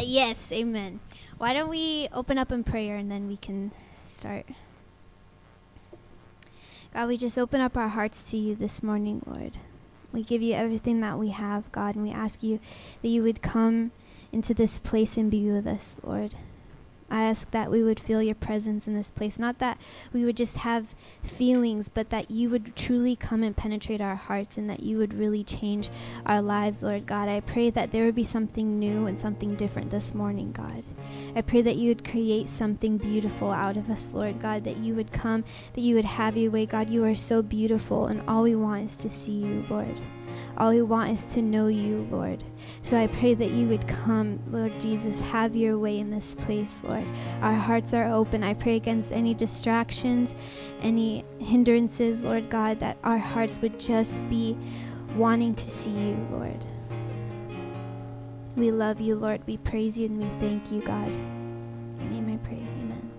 Yes, amen. Why don't we open up in prayer and then we can start. God, we just open up our hearts to you this morning, Lord. We give you everything that we have, God, and we ask you that you would come into this place and be with us, Lord. I ask that we would feel your presence in this place. Not that we would just have feelings, but that you would truly come and penetrate our hearts and that you would really change our lives, Lord God. I pray that there would be something new and something different this morning, God. I pray that you would create something beautiful out of us, Lord God, that you would come, that you would have your way. God, you are so beautiful, and all we want is to see you, Lord. All we want is to know you, Lord. So I pray that you would come, Lord Jesus, have your way in this place, Lord. Our hearts are open. I pray against any distractions, any hindrances, Lord God, that our hearts would just be wanting to see you, Lord. We love you, Lord. We praise you and we thank you, God. In your name I pray. Amen.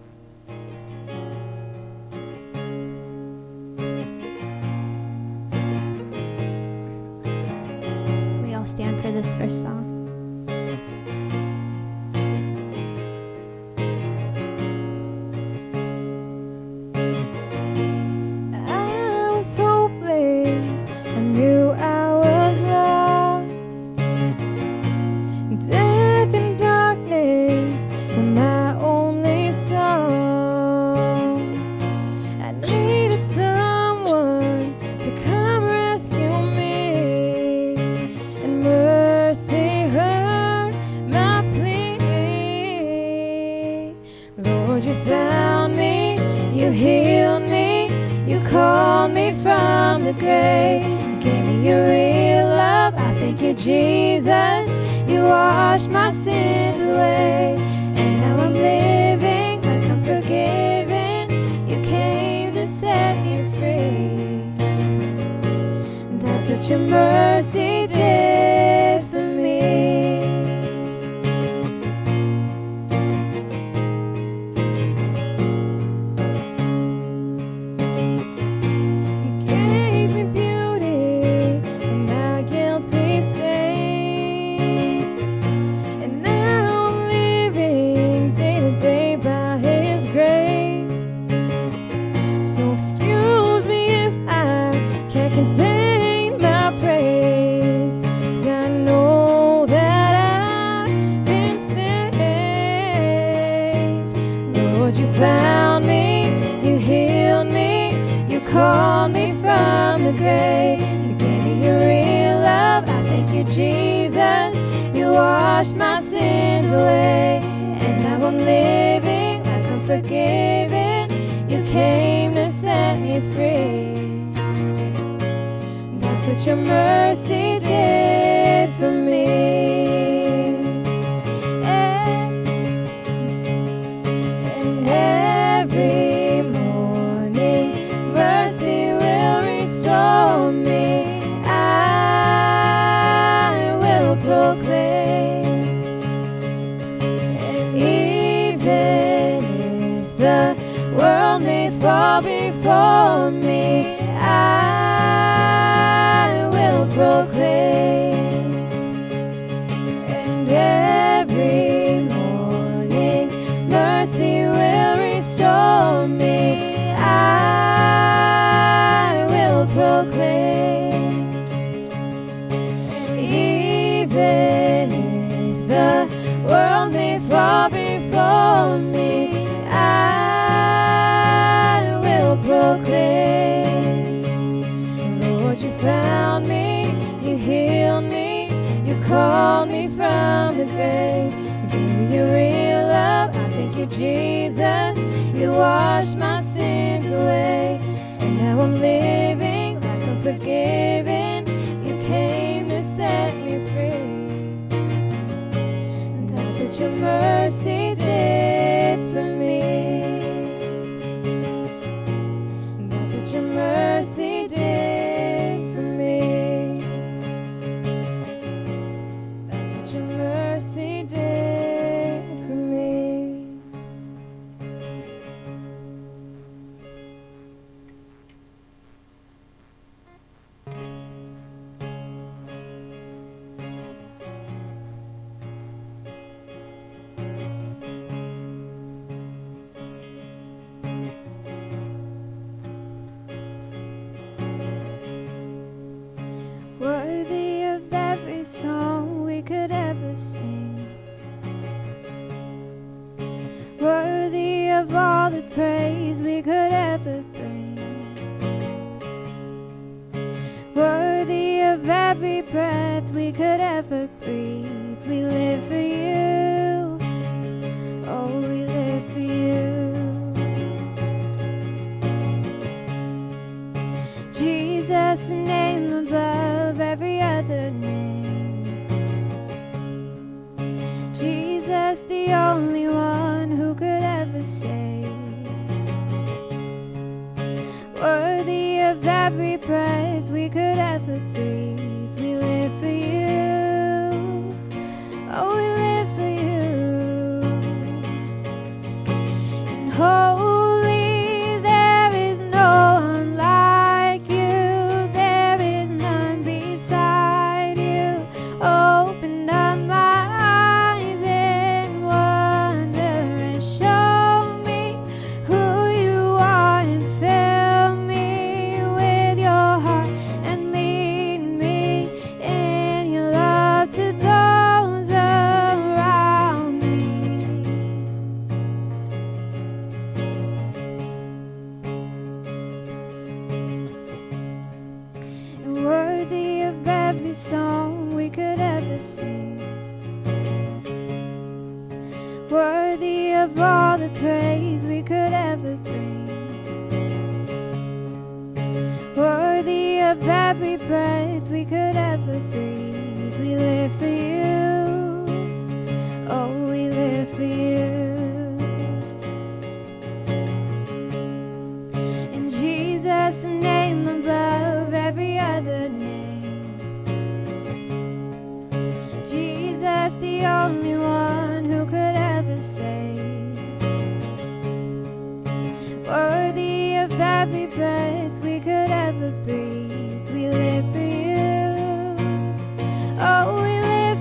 We all stand for this first song. the praise we could ever bring. Worthy of every breath we could ever breathe. We live for you. Oh, we live for you. Jesus, the name above every other name. Jesus, the only one who could ever save. Worthy of every breath we could ever breathe. We live for you. Oh, we live for you. And holy, there is no one like you. There is none beside you. Open up my eyes in wonder and show me who you are, and fill me with your heart and lead me in your love to those around me. And worthy of every song we could ever sing. Worthy of all the praise we could ever bring. Worthy of every breath we could ever breathe. We live for you. Oh, we live for you. And Jesus, the name above every other name. Jesus, the only one who could ever save. Worthy of every breath we could ever breathe. We live for you. Oh, we live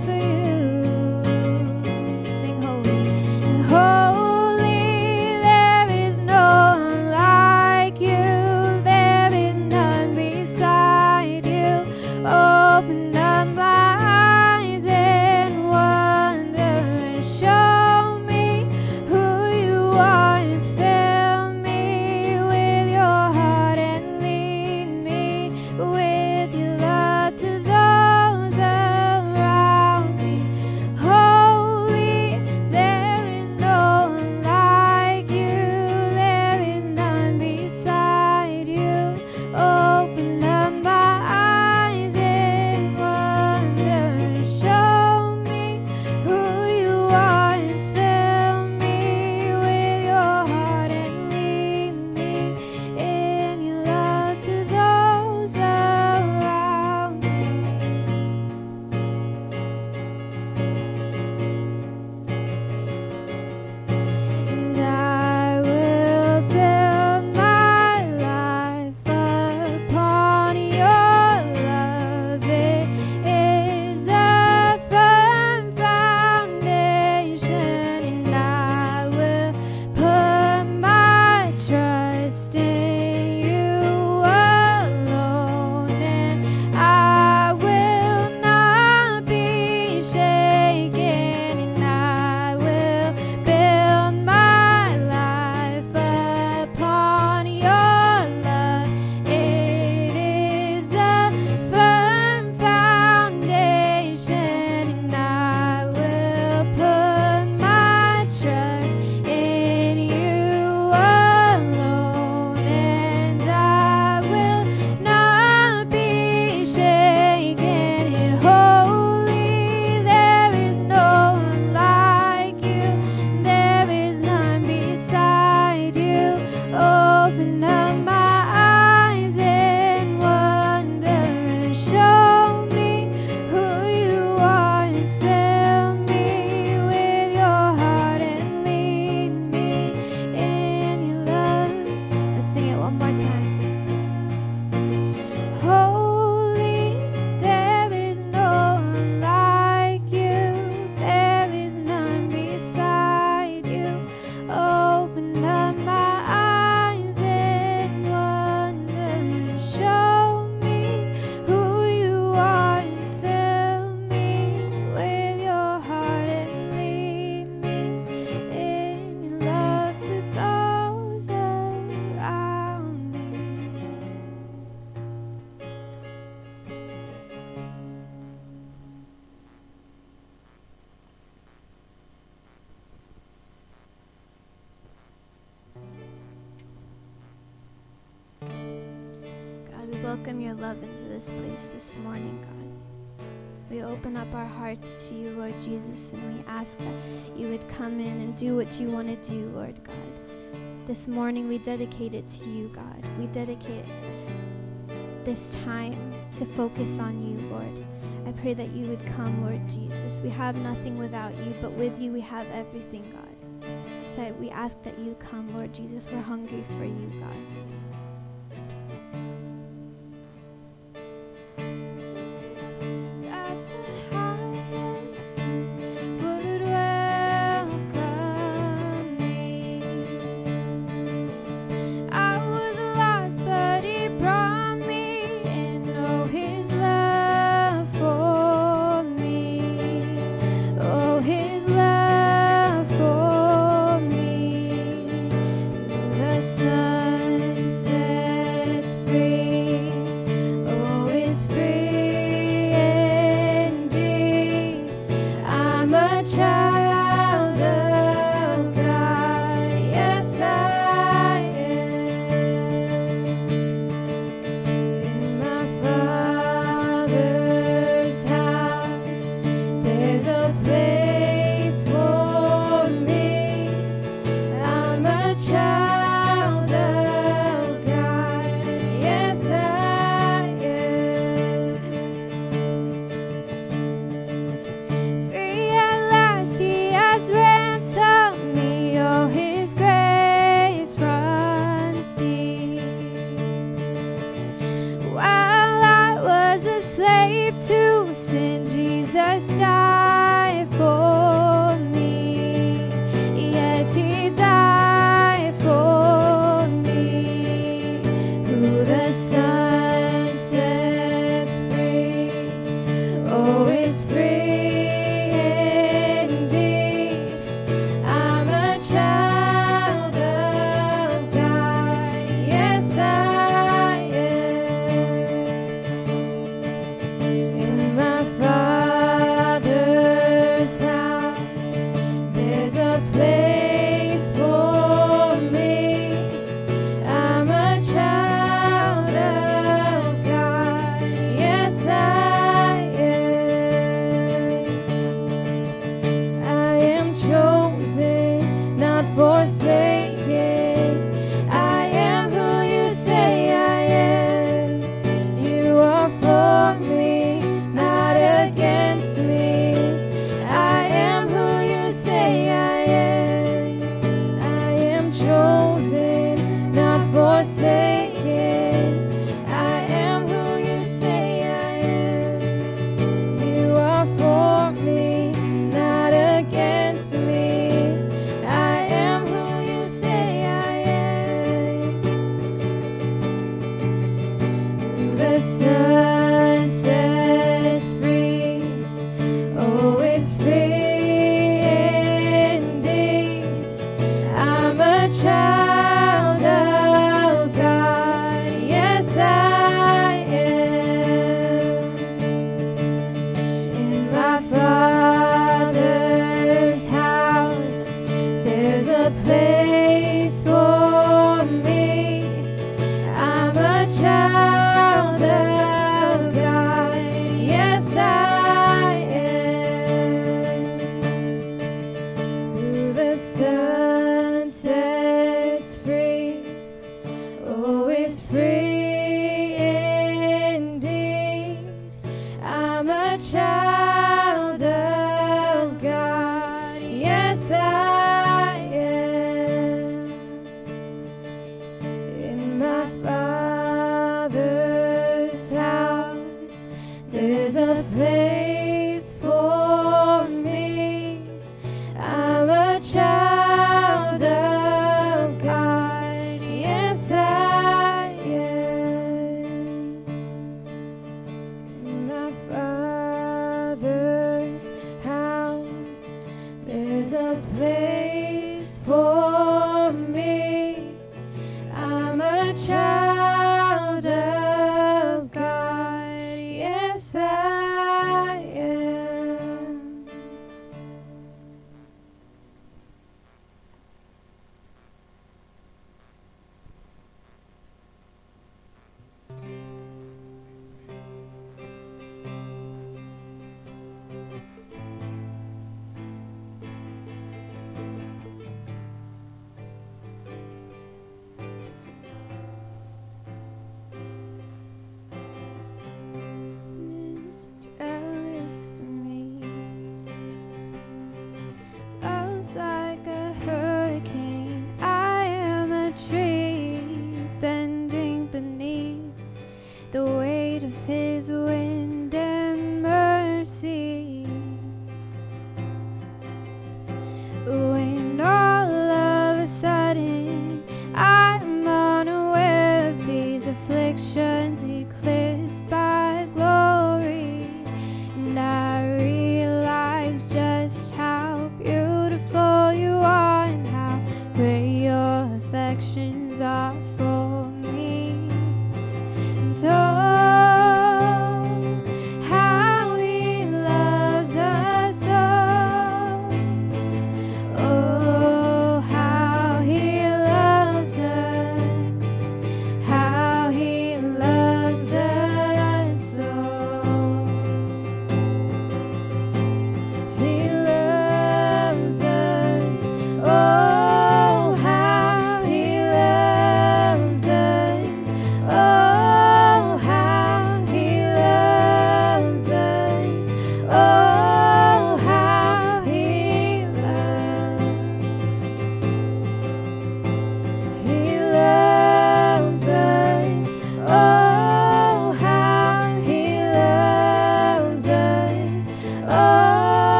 welcome your love into this place this morning, God. We open up our hearts to you, Lord Jesus, and we ask that you would come in and do what you want to do, Lord God. This morning we dedicate it to you, God. We dedicate this time to focus on you, Lord. I pray that you would come, Lord Jesus. We have nothing without you, but with you we have everything, God. So we ask that you come, Lord Jesus. We're hungry for you, God.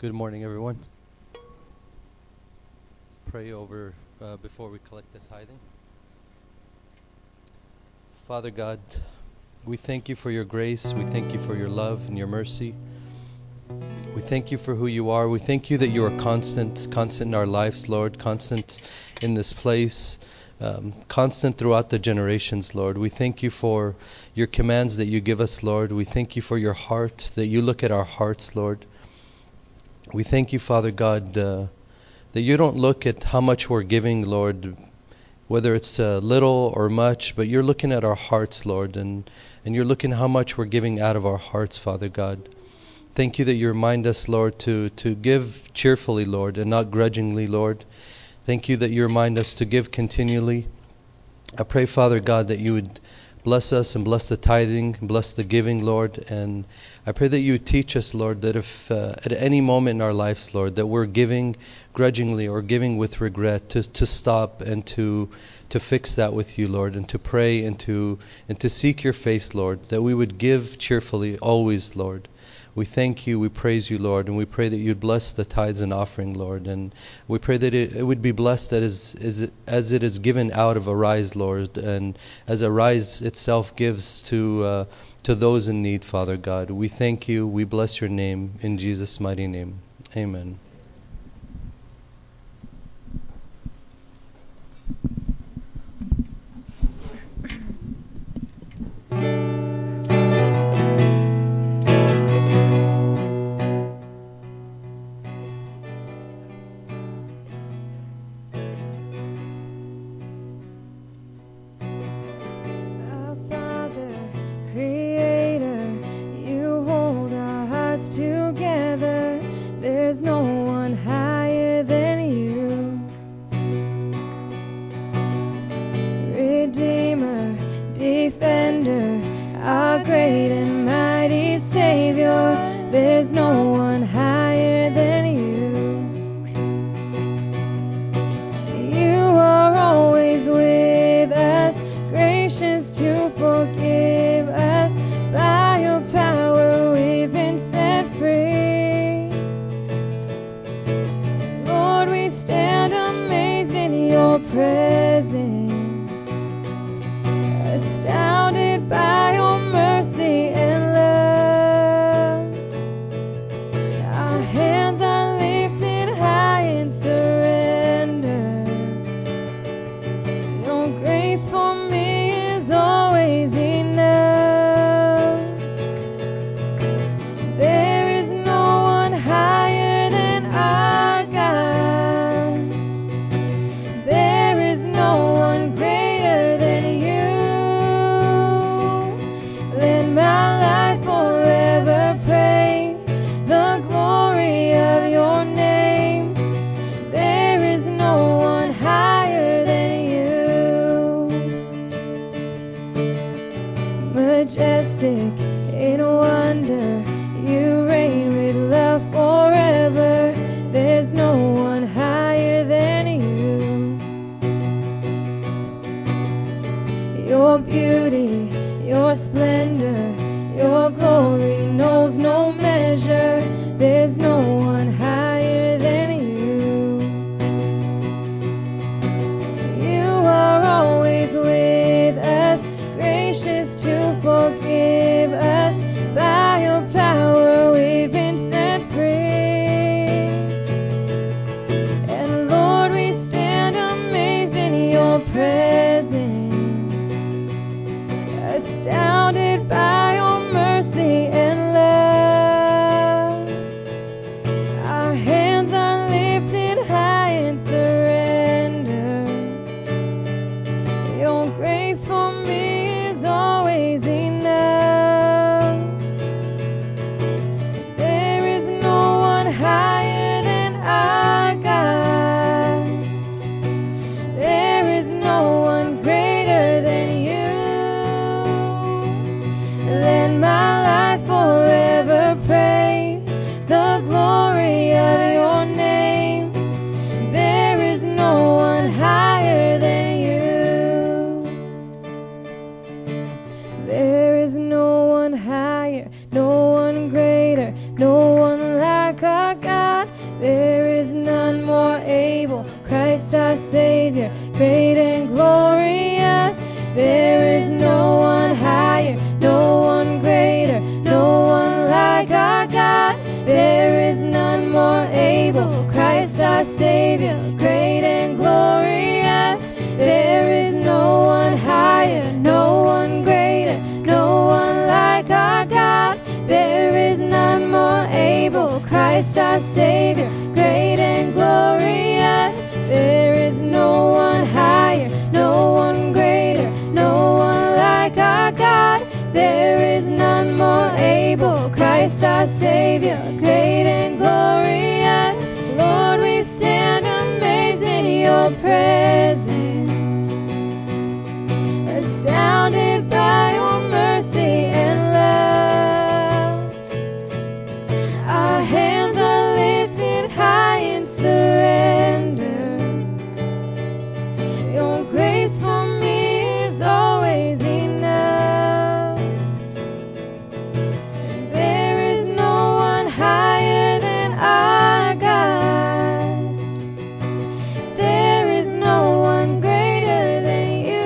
Good morning, everyone. Let's pray over before we collect the tithing. Father God, we thank you for your grace. We thank you for your love and your mercy. We thank you for who you are. We thank you that you are constant in our lives, Lord, constant in this place, constant throughout the generations, Lord. We thank you for your commands that you give us, Lord. We thank you for your heart, that you look at our hearts, Lord. We thank you, Father God, that you don't look at how much we're giving, Lord, whether it's little or much, but you're looking at our hearts, Lord, and you're looking how much we're giving out of our hearts, Father God. Thank you that you remind us, Lord, to give cheerfully, Lord, and not grudgingly, Lord. Thank you that you remind us to give continually. I pray, Father God, that you would bless us and bless the tithing, bless the giving, Lord. And I pray that you would teach us, Lord, that if at any moment in our lives, Lord, that we're giving grudgingly or giving with regret, to stop and to fix that with you, Lord, and to pray and to seek your face, Lord, that we would give cheerfully always, Lord. We thank you, we praise you, Lord, and we pray that you'd bless the tithes and offering, Lord, and we pray that it would be blessed as it is given out of Arise, Lord, and as Arise itself gives to those in need, Father God. We thank you, we bless your name, in Jesus' mighty name. Amen. Creator, you hold our hearts together. There's no Christ our Savior, great and glorious. There is no one higher, no one greater, no one like our God. There is none more able, Christ our Savior, great and glorious. Lord, we stand amazed in your presence, astounded by your mercy and love. Our hands are lifted high in surrender. Your grace for me is always enough. There is no one higher than our God. There is no one greater than you.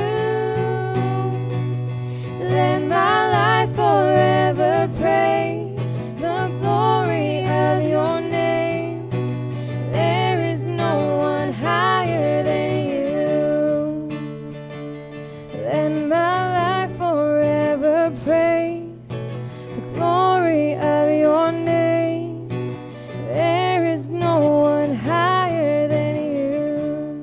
Let my life forever praise the glory of your name. There is no one higher than you. Let my life forever praise the glory of your name. There is no one higher than you.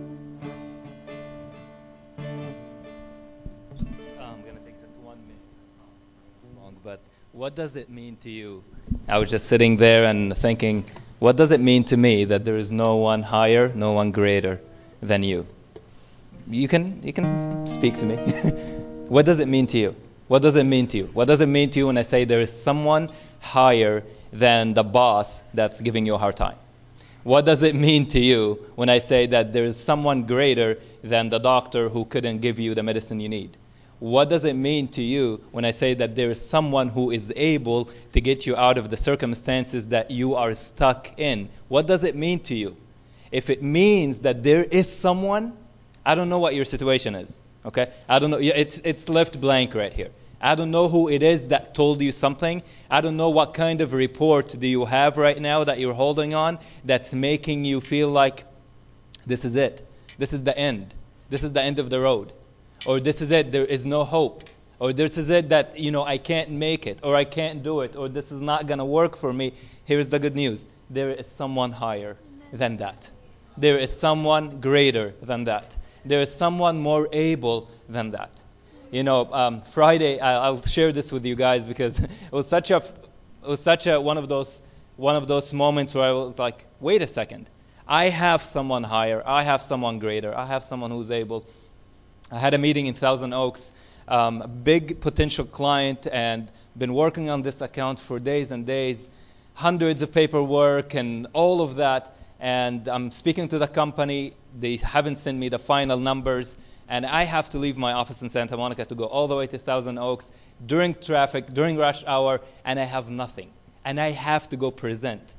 I'm going to take just 1 minute long, but what does it mean to you? I was just sitting there and thinking, what does it mean to me that there is no one higher, no one greater than you? You can speak to me. What does it mean to you? What does it mean to you? What does it mean to you when I say there is someone higher than the boss that's giving you a hard time? What does it mean to you when I say that there is someone greater than the doctor who couldn't give you the medicine you need? What does it mean to you when I say that there is someone who is able to get you out of the circumstances that you are stuck in? What does it mean to you? If it means that there is someone, I don't know what your situation is. Okay? I don't know. It's left blank right here. I don't know who it is that told you something. I don't know what kind of report do you have right now that you're holding on that's making you feel like this is it. This is the end. This is the end of the road. Or this is it. There is no hope. Or this is it that, I can't make it. Or I can't do it. Or this is not going to work for me. Here's the good news. There is someone higher than that. There is someone greater than that. There is someone more able than that. Friday, I'll share this with you guys because it was such a one of those moments where I was like, wait a second, I have someone higher, I have someone greater, I have someone who's able. I had a meeting in Thousand Oaks, a big potential client, and been working on this account for days and days, hundreds of paperwork and all of that. And I'm speaking to the company. They haven't sent me the final numbers. And I have to leave my office in Santa Monica to go all the way to Thousand Oaks during traffic, during rush hour, and I have nothing. And I have to go present,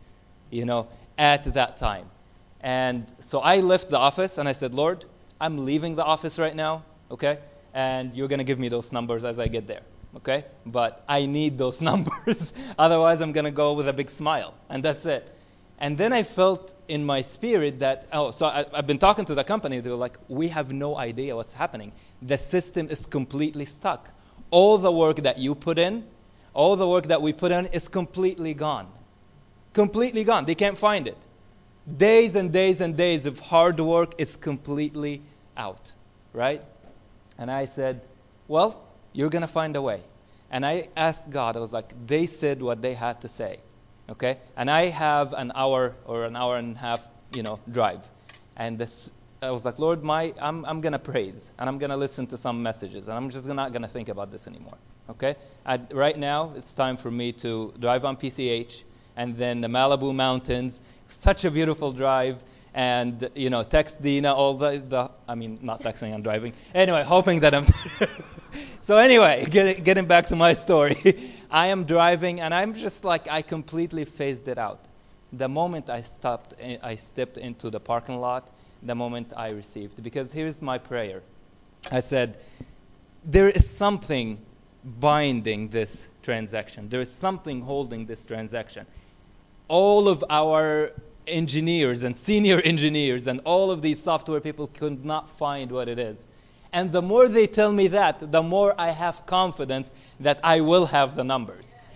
at that time. And so I left the office and I said, Lord, I'm leaving the office right now, okay? And you're going to give me those numbers as I get there, okay? But I need those numbers. Otherwise, I'm going to go with a big smile, and that's it. And then I felt in my spirit that, I've been talking to the company. They were like, we have no idea what's happening. The system is completely stuck. All the work that you put in, all the work that we put in is completely gone. Completely gone. They can't find it. Days and days and days of hard work is completely out, right? And I said, well, you're going to find a way. And I asked God, I was like, they said what they had to say. Okay, and I have an hour or an hour and a half, drive, and I was like, Lord, I'm gonna praise, and I'm gonna listen to some messages, and I'm just not gonna think about this anymore. Okay, right now it's time for me to drive on PCH, and then the Malibu Mountains, such a beautiful drive, and text Dina all not texting, I'm driving. Anyway, hoping that I'm. So anyway, getting back to my story. I am driving, and I'm just like, I completely phased it out. The moment I stepped into the parking lot, the moment I received. Because here's my prayer. I said, there is something binding this transaction. There is something holding this transaction. All of our engineers and senior engineers and all of these software people could not find what it is. And the more they tell me that, the more I have confidence that I will have the numbers.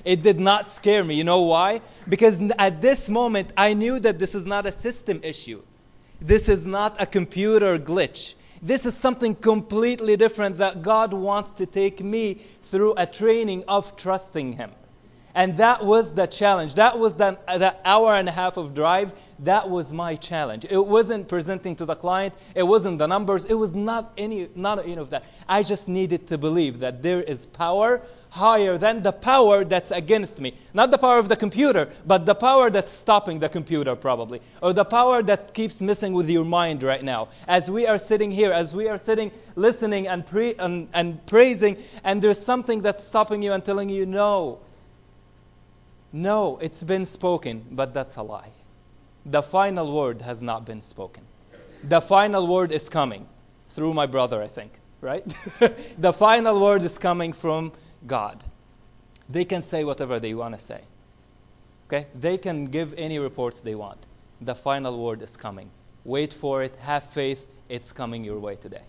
It did not scare me. You know why? Because at this moment, I knew that this is not a system issue. This is not a computer glitch. This is something completely different that God wants to take me through a training of trusting Him. And that was the challenge. That was the hour and a half of drive. That was my challenge. It wasn't presenting to the client. It wasn't the numbers. It was not any of that. I just needed to believe that there is power higher than the power that's against me. Not the power of the computer, but the power that's stopping the computer probably. Or the power that keeps messing with your mind right now. As we are sitting here, as we are sitting listening and praising, and there's something that's stopping you and telling you no. No, it's been spoken, but that's a lie. The final word has not been spoken. The final word is coming through my brother, I think, right? The final word is coming from God. They can say whatever they want to say. Okay? They can give any reports they want. The final word is coming. Wait for it. Have faith. It's coming your way today.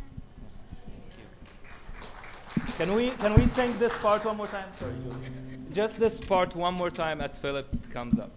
Can we sing this part one more time? Sorry, Julie. Just this part one more time as Philip comes up.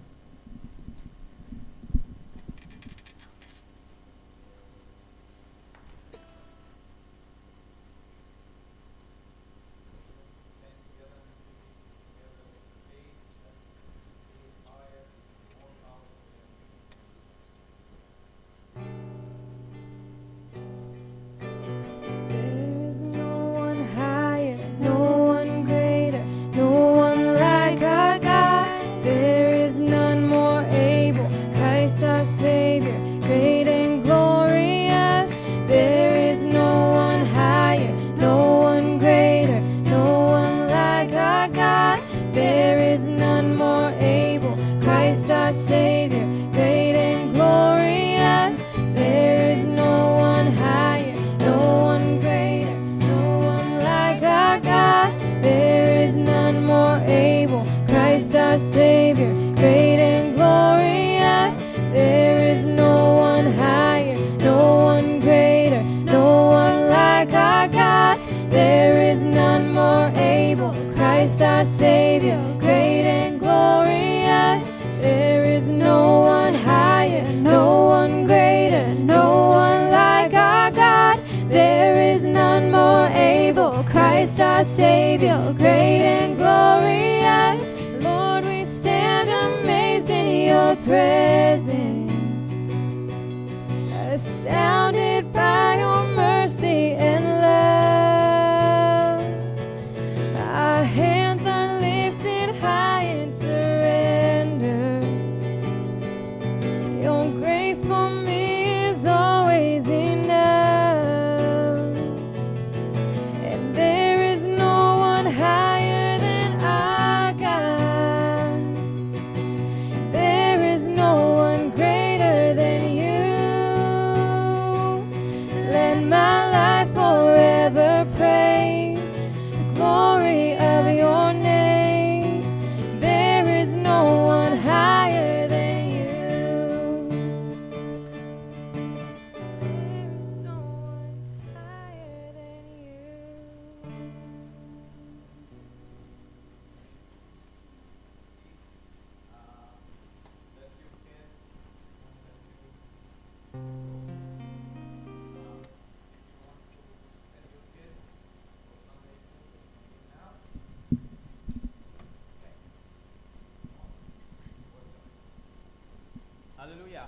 Hallelujah.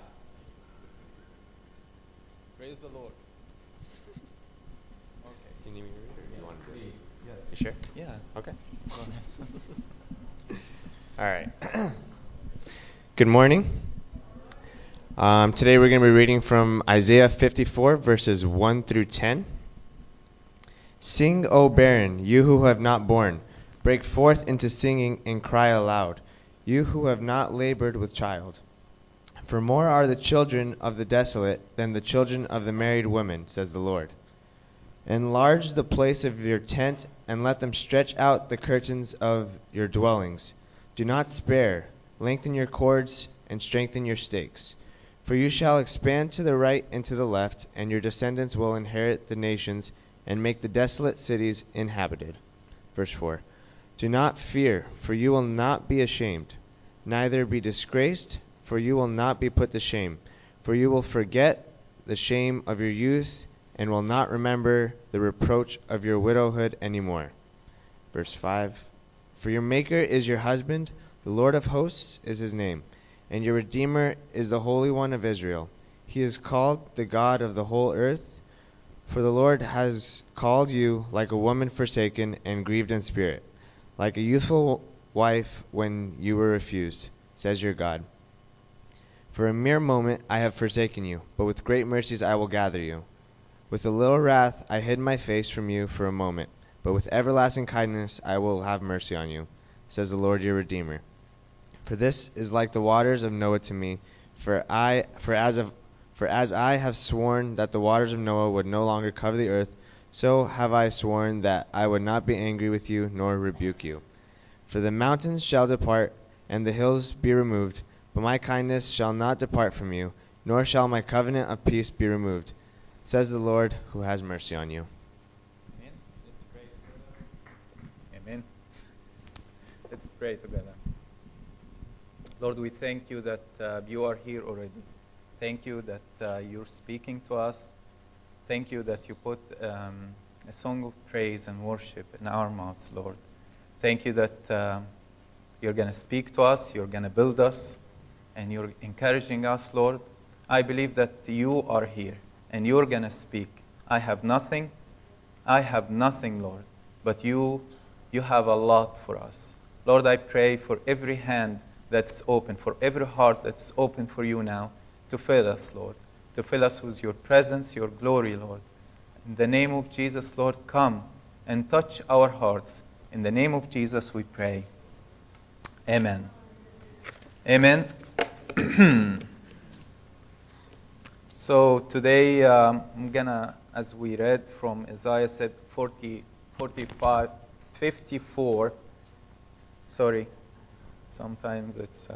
Praise the Lord. Okay. Do you need me to read it, or you want to do it? Please. Yes. You sure? Yeah. Okay. Go ahead. All right. Good morning. Today we're going to be reading from Isaiah 54, verses 1 through 10. Sing, O barren, you who have not borne. Break forth into singing and cry aloud, you who have not labored with child. For more are the children of the desolate than the children of the married women, says the Lord. Enlarge the place of your tent, and let them stretch out the curtains of your dwellings. Do not spare. Lengthen your cords, and strengthen your stakes. For you shall expand to the right and to the left, and your descendants will inherit the nations, and make the desolate cities inhabited. Verse 4. Do not fear, for you will not be ashamed, neither be disgraced, for you will not be put to shame. For you will forget the shame of your youth, and will not remember the reproach of your widowhood anymore. Verse 5. For your Maker is your husband, the Lord of hosts is his name, and your Redeemer is the Holy One of Israel. He is called the God of the whole earth, for the Lord has called you like a woman forsaken and grieved in spirit, like a youthful wife when you were refused, says your God. For a mere moment I have forsaken you, but with great mercies I will gather you. With a little wrath I hid my face from you for a moment, but with everlasting kindness I will have mercy on you, says the Lord your Redeemer. For this is like the waters of Noah to me, for as I have sworn that the waters of Noah would no longer cover the earth, so have I sworn that I would not be angry with you nor rebuke you. For the mountains shall depart, and the hills be removed, but my kindness shall not depart from you, nor shall my covenant of peace be removed, says the Lord who has mercy on you. Amen. Let's pray together. Amen. Let's pray together. Lord, we thank you that you are here already. Thank you that you're speaking to us. Thank you that you put a song of praise and worship in our mouth, Lord. Thank you that you're going to speak to us, you're going to build us, and you're encouraging us, Lord. I believe that you are here, and you're going to speak. I have nothing, Lord, but you have a lot for us. Lord, I pray for every hand that's open, for every heart that's open for you now, to fill us, Lord, to fill us with your presence, your glory, Lord. In the name of Jesus, Lord, come and touch our hearts. In the name of Jesus, we pray. Amen. Amen. So today I'm gonna, as we read from Isaiah 54. Sorry, sometimes it's.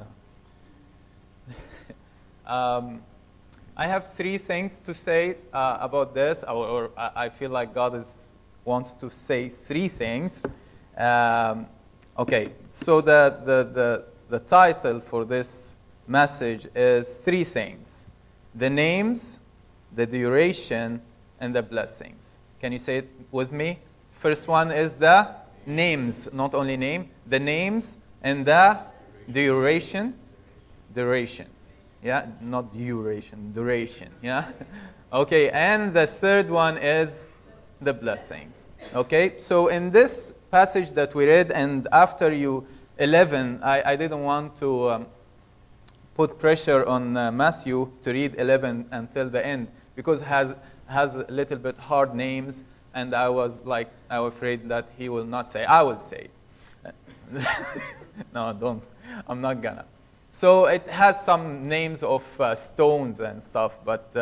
I have three things to say about this, or I feel like God wants to say three things. Okay, so the title for this message is three things: the names, the duration, and the blessings. Can you say it with me? First one is the names, not only name, the names and the duration. Yeah, not duration. Yeah. Okay, and the third one is the blessings. Okay, so in this passage that we read, and after 11, I didn't want to put pressure on Matthew to read 11 until the end, because it has a little bit hard names, and I was afraid that he will not say. I will say it. No, don't. I'm not gonna. So it has some names of stones and stuff, but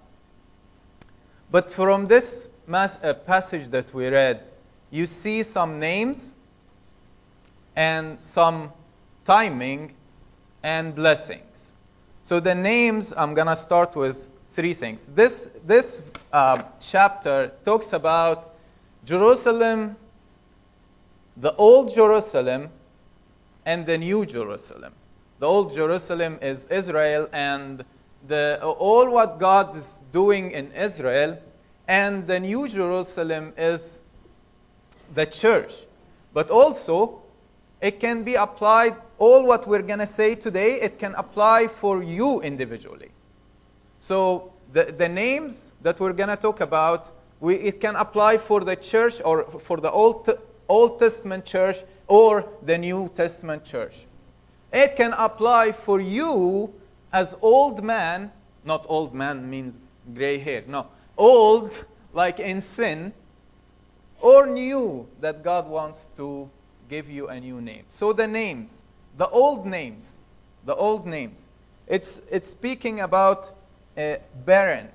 from this passage that we read, you see some names and some timing and blessings. So the names, I'm gonna start with three things. This chapter talks about Jerusalem, the old Jerusalem, and the new Jerusalem. The old Jerusalem is Israel, and all what God is doing in Israel, and the new Jerusalem is the church. But also, it can be applied, all what we're going to say today, it can apply for you individually. So the names that we're going to talk about, it can apply for the church, or for the Old Testament church, or the New Testament church. It can apply for you as old man. Not old man means gray hair. No. Old, like in sin, or new, that God wants to give you a new name. So the names, the old names. It's speaking about barren.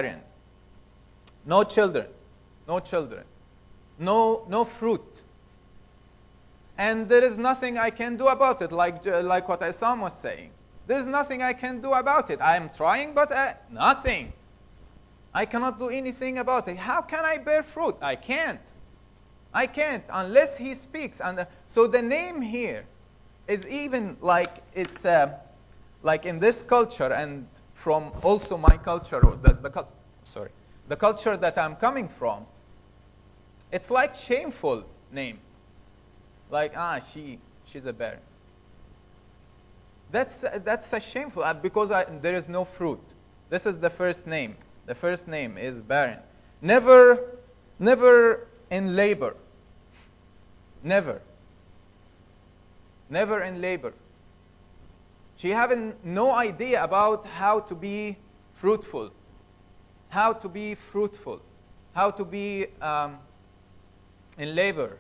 No children. No fruit. And there is nothing I can do about it, like what Isam was saying. There's nothing I can do about it. I am trying, but nothing. I cannot do anything about it. How can I bear fruit? I can't. I can't unless he speaks. And so the name here is even like it's like in this culture and from also my culture, the culture that I'm coming from. It's like shameful name. Like she's a barren. That's a shameful because there is no fruit. This is the first name. The first name is barren. Never in labor. Never in labor. She having no idea about how to be fruitful. How to be fruitful. How to be in labor.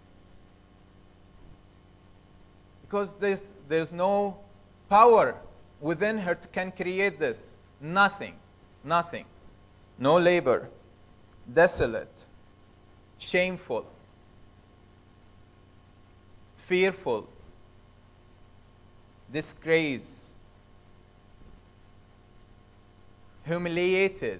Because there's no power within her can create this. Nothing. No labor. Desolate. Shameful. Fearful. Disgrace. Humiliated.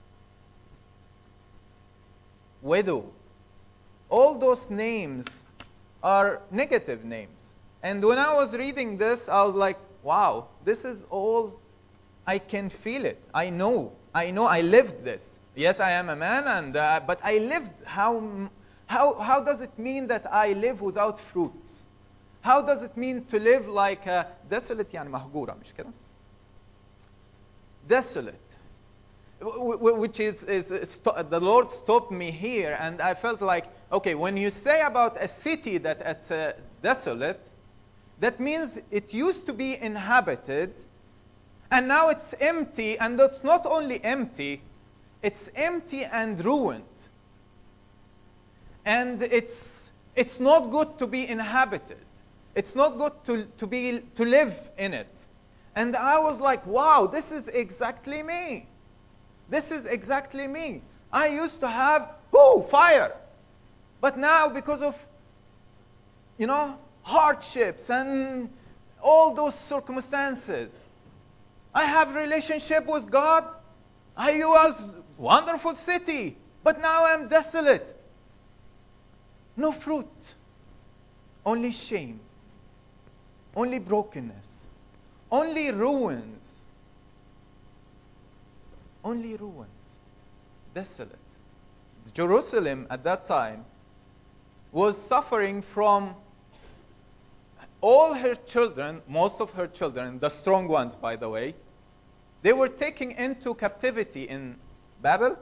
Widow. All those names are negative names. And when I was reading this, I was like, wow, this is all, I can feel it. I know, I lived this. Yes, I am a man, but I lived how does it mean that I live without fruits? How does it mean to live like a desolate, يعني مهجورة, مش كده? Desolate. Which is the Lord stopped me here, and I felt like, okay, when you say about a city that it's desolate, that means it used to be inhabited, and now it's empty, and it's not only empty, it's empty and ruined. And it's not good to be inhabited. It's not good to live in it. And I was like, wow, this is exactly me. This is exactly me. I used to have, fire. But now because of, hardships and all those circumstances, I have relationship with God. I was wonderful city. But now I'm desolate. No fruit. Only shame. Only brokenness. Only ruins. Only ruins. Desolate. Jerusalem at that time was suffering from all her children, most of her children, the strong ones, by the way, they were taken into captivity in Babylon.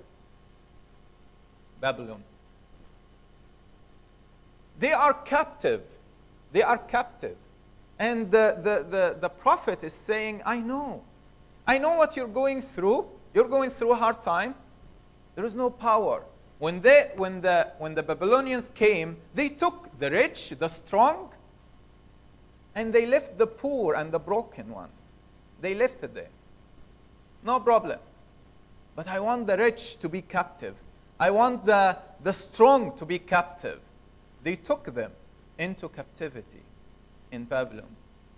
They are captive. They are captive. And the prophet is saying, I know what you're going through. You're going through a hard time. There is no power. When the Babylonians came, they took the rich, the strong, and they left the poor and the broken ones. They left it there. No problem. But I want the rich to be captive. I want the strong to be captive. They took them into captivity in Babylon.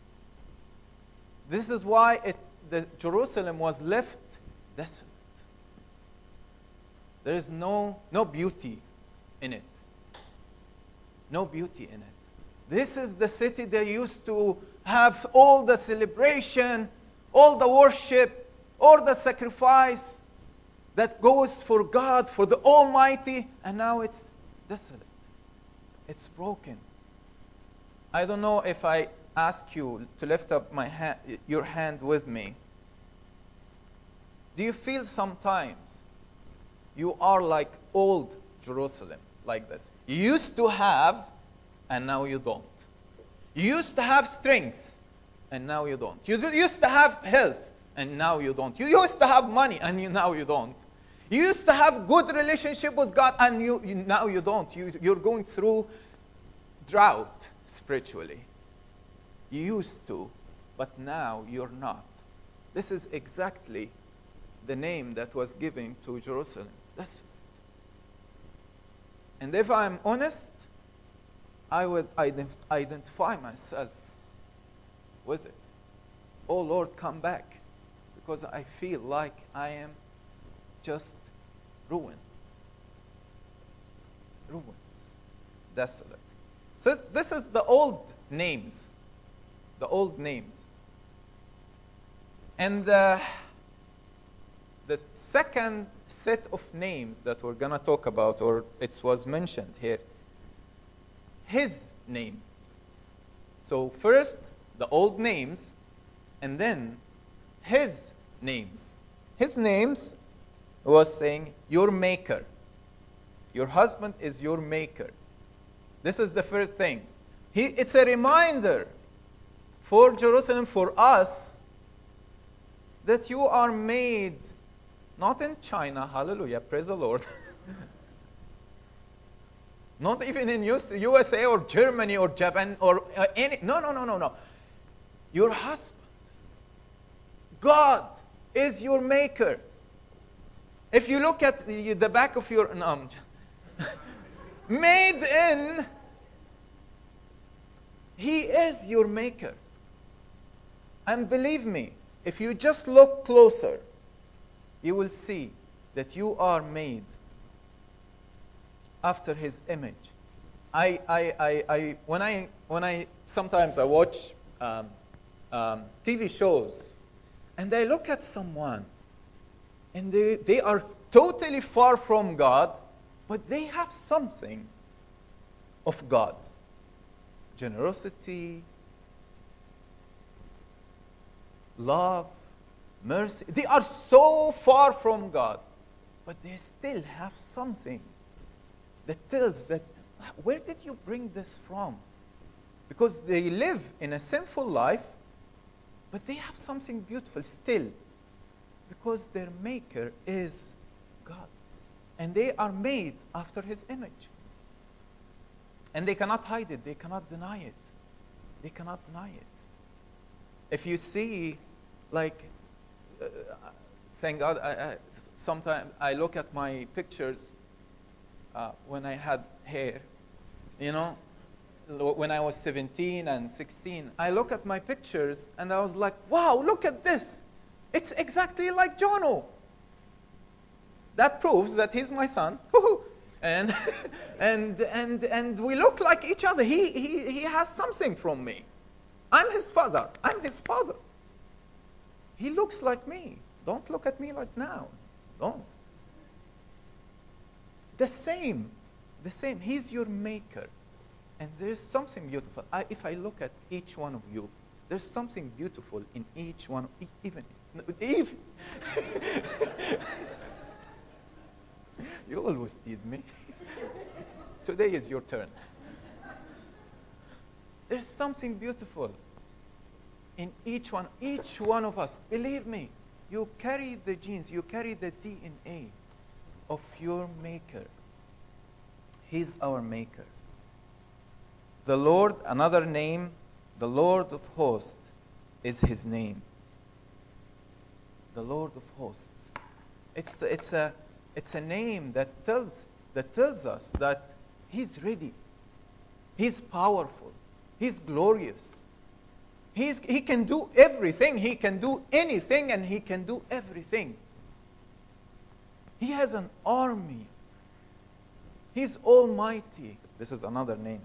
This is why Jerusalem was left desolate. There is no beauty in it. No beauty in it. This is the city they used to have all the celebration, all the worship, all the sacrifice that goes for God, for the Almighty, and now it's desolate. It's broken. I don't know if I ask you to lift up your hand with me. Do you feel sometimes you are like old Jerusalem, like this? You used to have, and now you don't. You used to have strength, and now you don't. You used to have health, and now you don't. You used to have money, and now you don't. You used to have good relationship with God, and now you don't. You're going through drought spiritually. You used to, but now you're not. This is exactly the name that was given to Jerusalem. That's it. And if I'm honest, I would identify myself with it. Oh Lord, come back, because I feel like I am just ruined. Ruins. desolate. So this is the old names. The old names. And the second set of names that we're going to talk about, or it was mentioned here, his names. So first, the old names, and then his names. His names was saying, your maker. Your husband is your maker. This is the first thing. It's a reminder for Jerusalem, for us, that you are made not in China, hallelujah, praise the Lord. Not even in USA or Germany or Japan or any. No. Your husband, God, is your maker. If you look at the back of your made in, He is your maker. And believe me, if you just look closer, you will see that you are made after His image. When I sometimes I watch TV shows, and I look at someone, and they are totally far from God, but they have something of God. Generosity, love, mercy. They are so far from God, but they still have something that tells that, where did you bring this from? Because they live in a sinful life, but they have something beautiful still, because their maker is God. And they are made after His image. And they cannot hide it. They cannot deny it. They cannot deny it. If you see, thank God, sometimes I look at my pictures when I had hair, when I was 17 and 16. I look at my pictures and I was like, wow, look at this. It's exactly like Jono. That proves that he's my son. and we look like each other. He has something from me. I'm his father. I'm his father. He looks like me. Don't look at me like now. Don't. The same. He's your maker. And there's something beautiful. If I look at each one of you, there's something beautiful in each one. Even. You always tease me. Today is your turn. There's something beautiful in each one of us. Believe me, you carry the genes, you carry the DNA of your maker. He's our maker. The Lord, another name, the Lord of hosts is His name. The Lord of hosts. It's a name that tells us that He's ready. He's powerful. He's glorious. He can do everything. He can do anything, and He can do everything. He has an army. He's almighty. This is another name.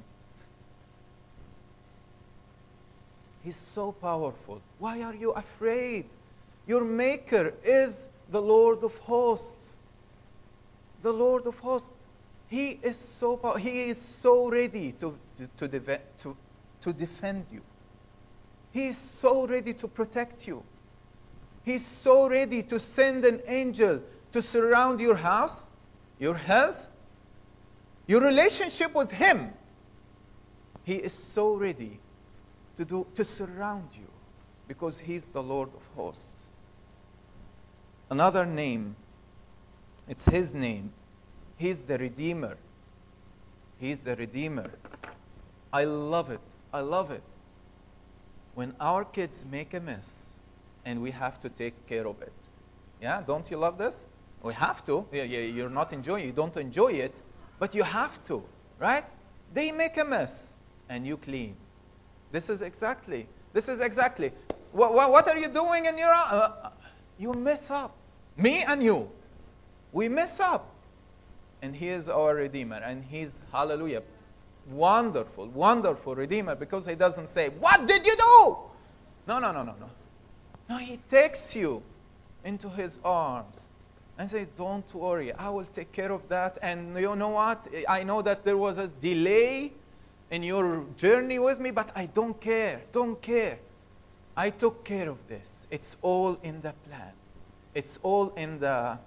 He's so powerful. Why are you afraid? Your maker is the Lord of hosts. The Lord of hosts. He is so powerful. He is so ready to defend you. He is so ready to protect you. He's so ready to send an angel to surround your house, your health, your relationship with Him. He is so ready to surround you, because He's the Lord of hosts. Another name, it's His name. He's the Redeemer. He's the Redeemer. I love it. I love it. When our kids make a mess and we have to take care of it. Yeah, don't you love this? We have to. You're not enjoying it. You don't enjoy it, but you have to, right? They make a mess and you clean. This is exactly. What are you doing in your... you mess up. Me and you. We mess up. And He is our Redeemer. And He's, hallelujah, wonderful, wonderful Redeemer, because He doesn't say, "What did you do?" No, no, no, no, no. No, He takes you into His arms and say, "Don't worry, I will take care of that." And you know what? I know that there was a delay in your journey with me, but I don't care. Don't care. I took care of this. It's all in the plan. It's all in the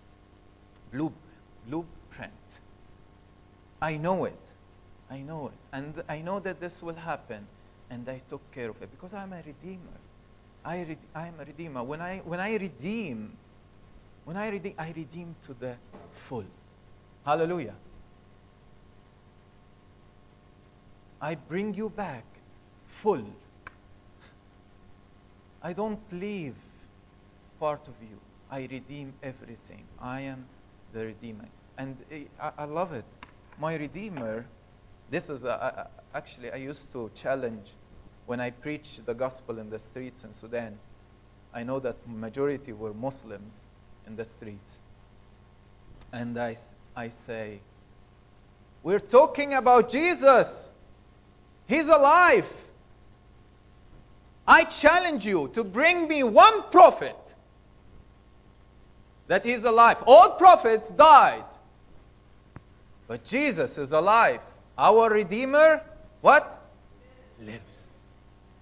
blueprint. I know it. I know it. And I know that this will happen. And I took care of it because I'm a redeemer. I am a redeemer. When I redeem, I redeem to the full. Hallelujah. I bring you back full. I don't leave part of you. I redeem everything. I am the Redeemer. And I love it. My Redeemer, this is actually I used to challenge when I preach the gospel in the streets in Sudan. I know that majority were Muslims in the streets. And I say, we're talking about Jesus. He's alive. I challenge you to bring me one prophet that He's alive. All prophets died. But Jesus is alive. Our Redeemer, what? Lives.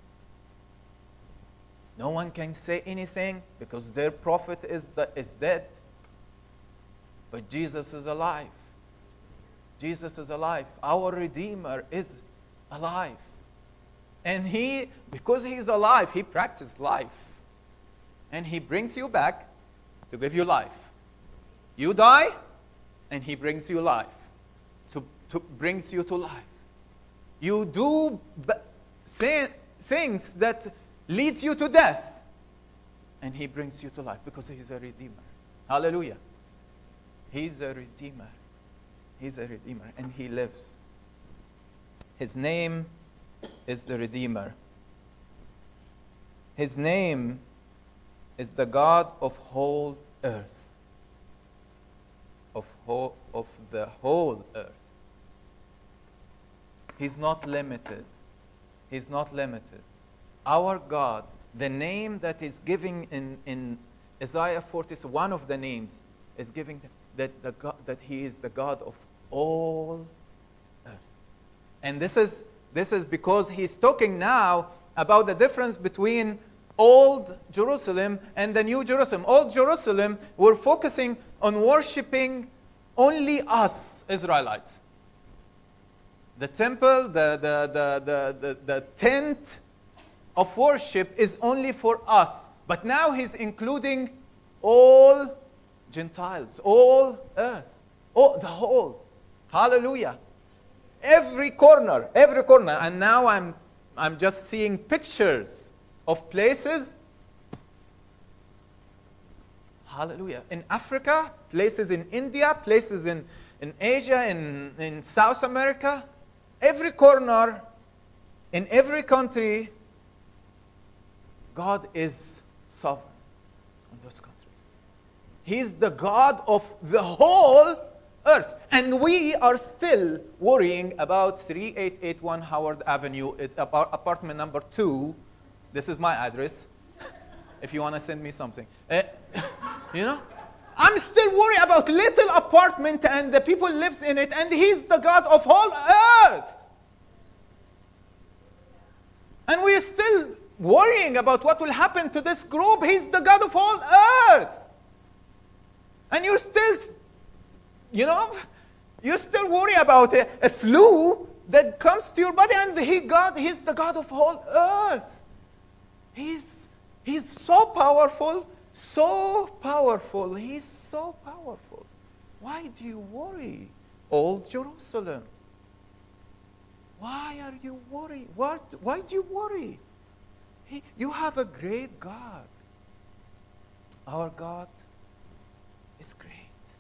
No one can say anything because their prophet is dead. But Jesus is alive. Jesus is alive. Our Redeemer is alive. And because He is alive, He practiced life. And He brings you back to give you life. You die, and He brings you life. Brings you to life. You do things that lead you to death, and He brings you to life because He's a Redeemer. Hallelujah. He's a Redeemer. He's a Redeemer, and He lives. His name is the Redeemer. His name is the God of whole earth. Of the whole earth. He's not limited. He's not limited. Our God, the name that is giving in Isaiah 40, one of the names is giving that He is the God of all earth. And this is because He's talking now about the difference between Old Jerusalem and the New Jerusalem. Old Jerusalem, we're focusing on worshiping only us, Israelites. The temple, the tent of worship is only for us. But now He's including all Gentiles, all earth, all the whole. Hallelujah. Every corner. And now I'm just seeing pictures of places. Hallelujah. In Africa, places in India, places in Asia, in South America. Every corner, in every country, God is sovereign on those countries. He's the God of the whole earth. And we are still worrying about 3881 Howard Avenue. It's apartment number 2. This is my address. If you want to send me something. I'm still worried about little apartment and the people lives in it, and He's the God of whole earth. And we're still worrying about what will happen to this group. He's the God of whole earth. And you're still, you still worry about a flu that comes to your body, and He's the God of whole earth. He's so powerful. So powerful. He's so powerful. Why do you worry, Old Jerusalem? Why are you worried? Why do you worry? You have a great God. Our God is great.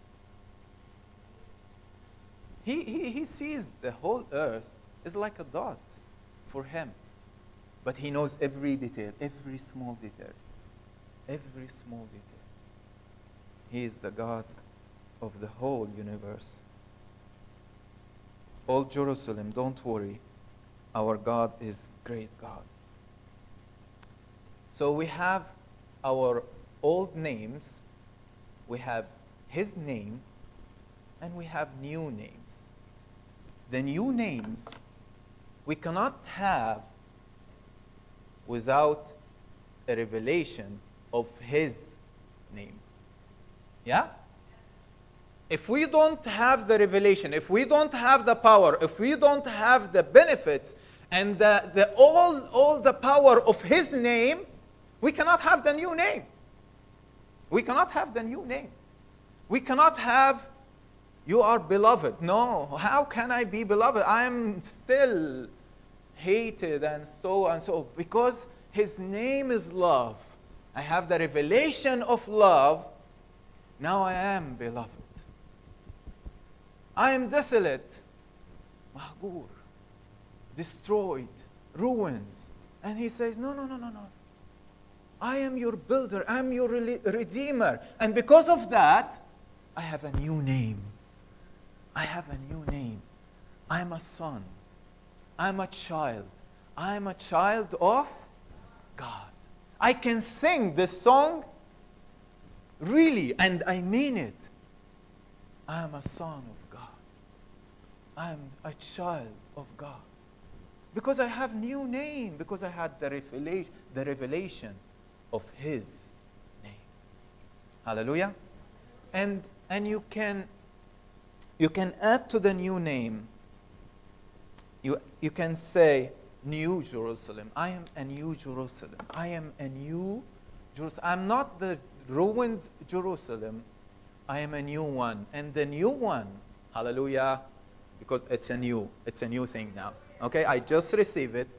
He sees the whole earth is like a dot for Him. But He knows every detail, every small detail. Every small detail. He is the God of the whole universe. Old Jerusalem, don't worry. Our God is great God. So we have our old names, we have His name, and we have new names. The new names we cannot have without a revelation of His name. Yeah? If we don't have the revelation, if we don't have the power, if we don't have the benefits and all the power of His name, we cannot have the new name. We cannot have the new name. We cannot have, you are beloved. No, how can I be beloved? I am still hated and so. Because His name is love. I have the revelation of love. Now I am beloved. I am desolate, mahgur, destroyed, ruins. And He says, no. I am your builder. I am your redeemer. And because of that, I have a new name. I have a new name. I am a son. I am a child. I am a child of God. I can sing this song really, and I mean it. I am a son of God. I am a child of God. Because I have new name. Because I had the revelation of His name. Hallelujah. And you can add to the new name. You can say New Jerusalem. I am a new Jerusalem. I am a new Jerusalem. I'm not the ruined Jerusalem. I am a new one. And the new one, hallelujah, because it's a new thing now. Okay, I just received it.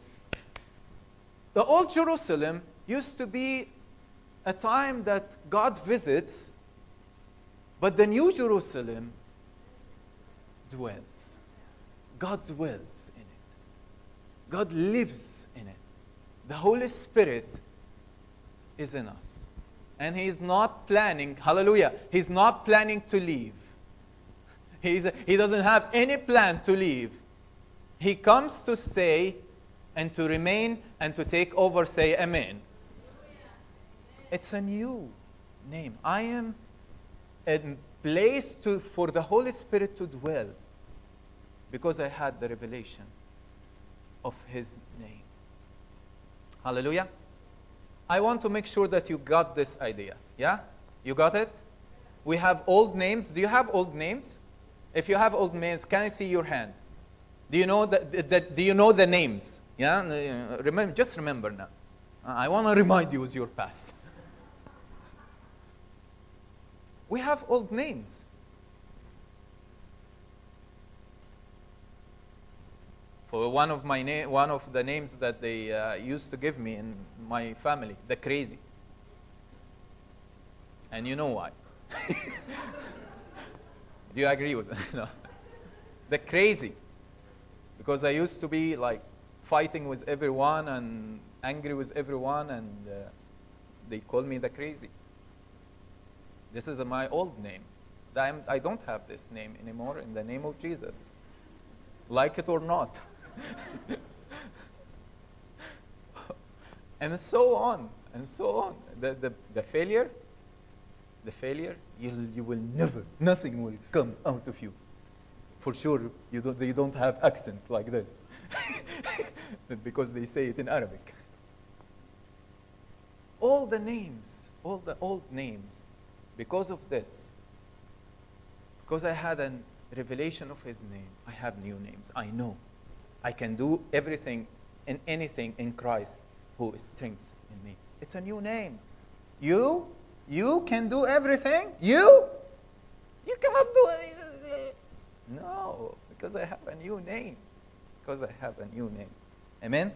The old Jerusalem used to be a time that God visits, but the new Jerusalem dwells. God dwells in it. God lives in it. The Holy Spirit is in us. And He's not planning, hallelujah, He's not planning to leave. He doesn't have any plan to leave. He comes to stay and to remain and to take over. Say amen. It's a new name. I am a place for the Holy Spirit to dwell because I had the revelation of His name. Hallelujah. I want to make sure that you got this idea. Yeah? You got it? We have old names. Do you have old names? If you have old names, can I see your hand? Do you know do you know the names? Yeah? Just remember now. I want to remind you of your past. We have old names. For one of the names that they used to give me in my family, the crazy. And you know why? Do you agree with that? No. The crazy. Because I used to be like fighting with everyone and angry with everyone, and they call me the crazy. This is my old name. I don't have this name anymore in the name of Jesus. Like it or not. And so on, and so on. The failure, you will never, nothing will come out of you. For sure, you don't have accent like this. Because they say it in Arabic. All the names, all the old names, because of this, because I had a revelation of His name, I have new names. I know I can do everything and anything in Christ who strengthens in me. It's a new name. You can do everything. You cannot do anything. No, because I have a new name. Because I have a new name. Amen?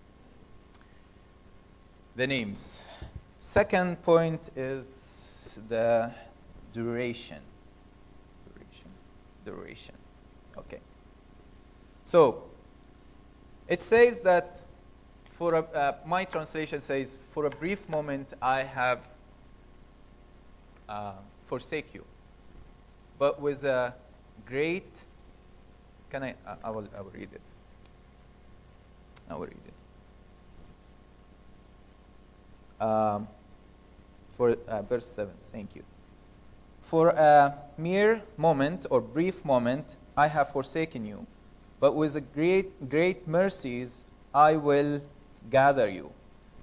The names. Second point is the duration. Duration. Okay. So, it says that my translation says, for a brief moment I have forsake you. But with a great Can I will read it. I will read it. For verse 7, thank you. For a mere moment or brief moment I have forsaken you, but with a great mercies I will gather you.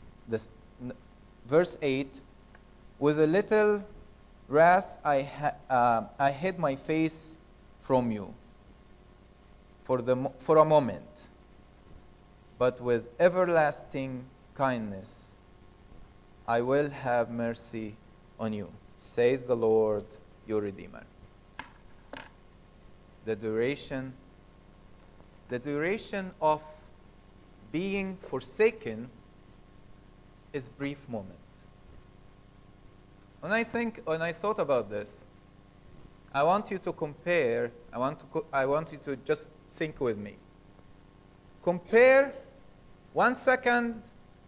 Verse 8, with a little wrath I hid my face from you for a moment, but with everlasting kindness I will have mercy on you, says the Lord your Redeemer. The duration of being forsaken is brief moment. When I thought about this, I want you to compare. I want you to just think with me. Compare 1 second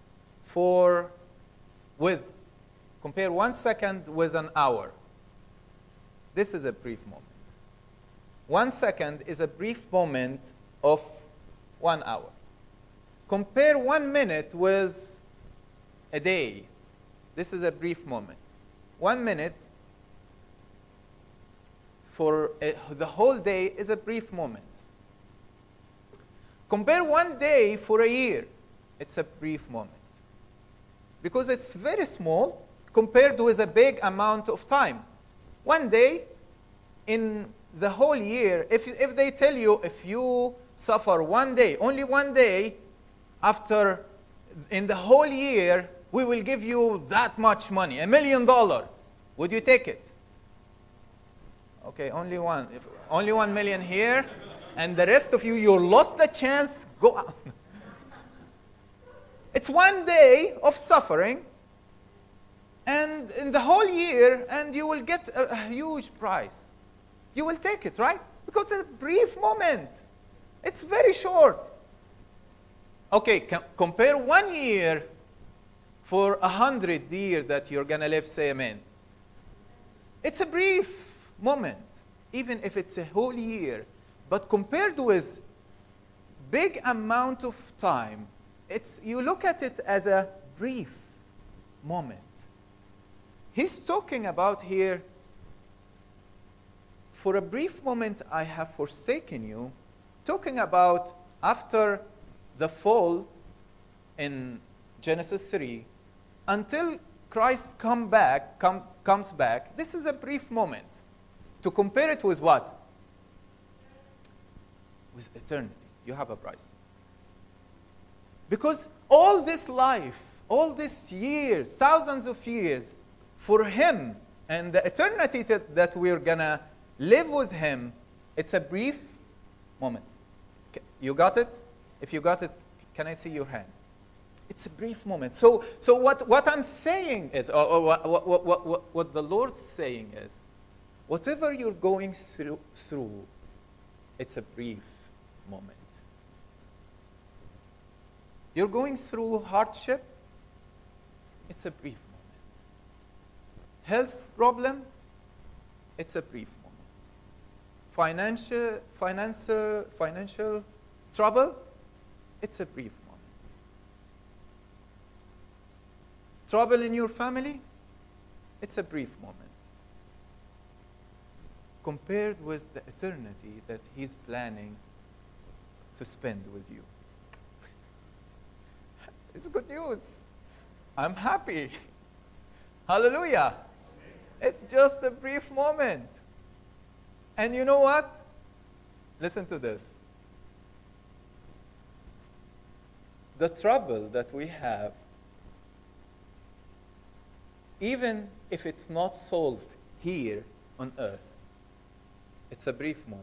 compare 1 second with an hour. This is a brief moment. 1 second is a brief moment of 1 hour. Compare 1 minute with a day. This is a brief moment. 1 minute for the whole day is a brief moment. Compare 1 day for a year. It's a brief moment. Because it's very small compared with a big amount of time. 1 day in the whole year, if they tell you if you suffer 1 day, only 1 day, after in the whole year, we will give you that much money, $1 million. Would you take it? Okay, only 1 million here, and the rest of you lost the chance, go out. It's 1 day of suffering, and in the whole year, and you will get a huge prize. You will take it, right? Because it's a brief moment. It's very short. Okay, compare 1 year for 100 years that you're going to live, say amen. It's a brief moment, even if it's a whole year. But compared with big amount of time, you look at it as a brief moment. He's talking about here, for a brief moment I have forsaken you, talking about after the fall in Genesis 3, until Christ comes back, this is a brief moment. To compare it with what? With eternity. You have a price. Because all this life, all these years, thousands of years, for Him and the eternity that we're going to live with Him, it's a brief moment. You got it? If you got it, can I see your hand? It's a brief moment. So what I'm saying is, or what the Lord's saying is, whatever you're going through, it's a brief moment. You're going through hardship, it's a brief moment. Health problem, it's a brief moment. Financial trouble, it's a brief moment. Trouble in your family, it's a brief moment. Compared with the eternity that He's planning to spend with you. It's good news. I'm happy. Hallelujah. It's just a brief moment. And you know what? Listen to this. The trouble that we have, even if it's not solved here on earth, it's a brief moment.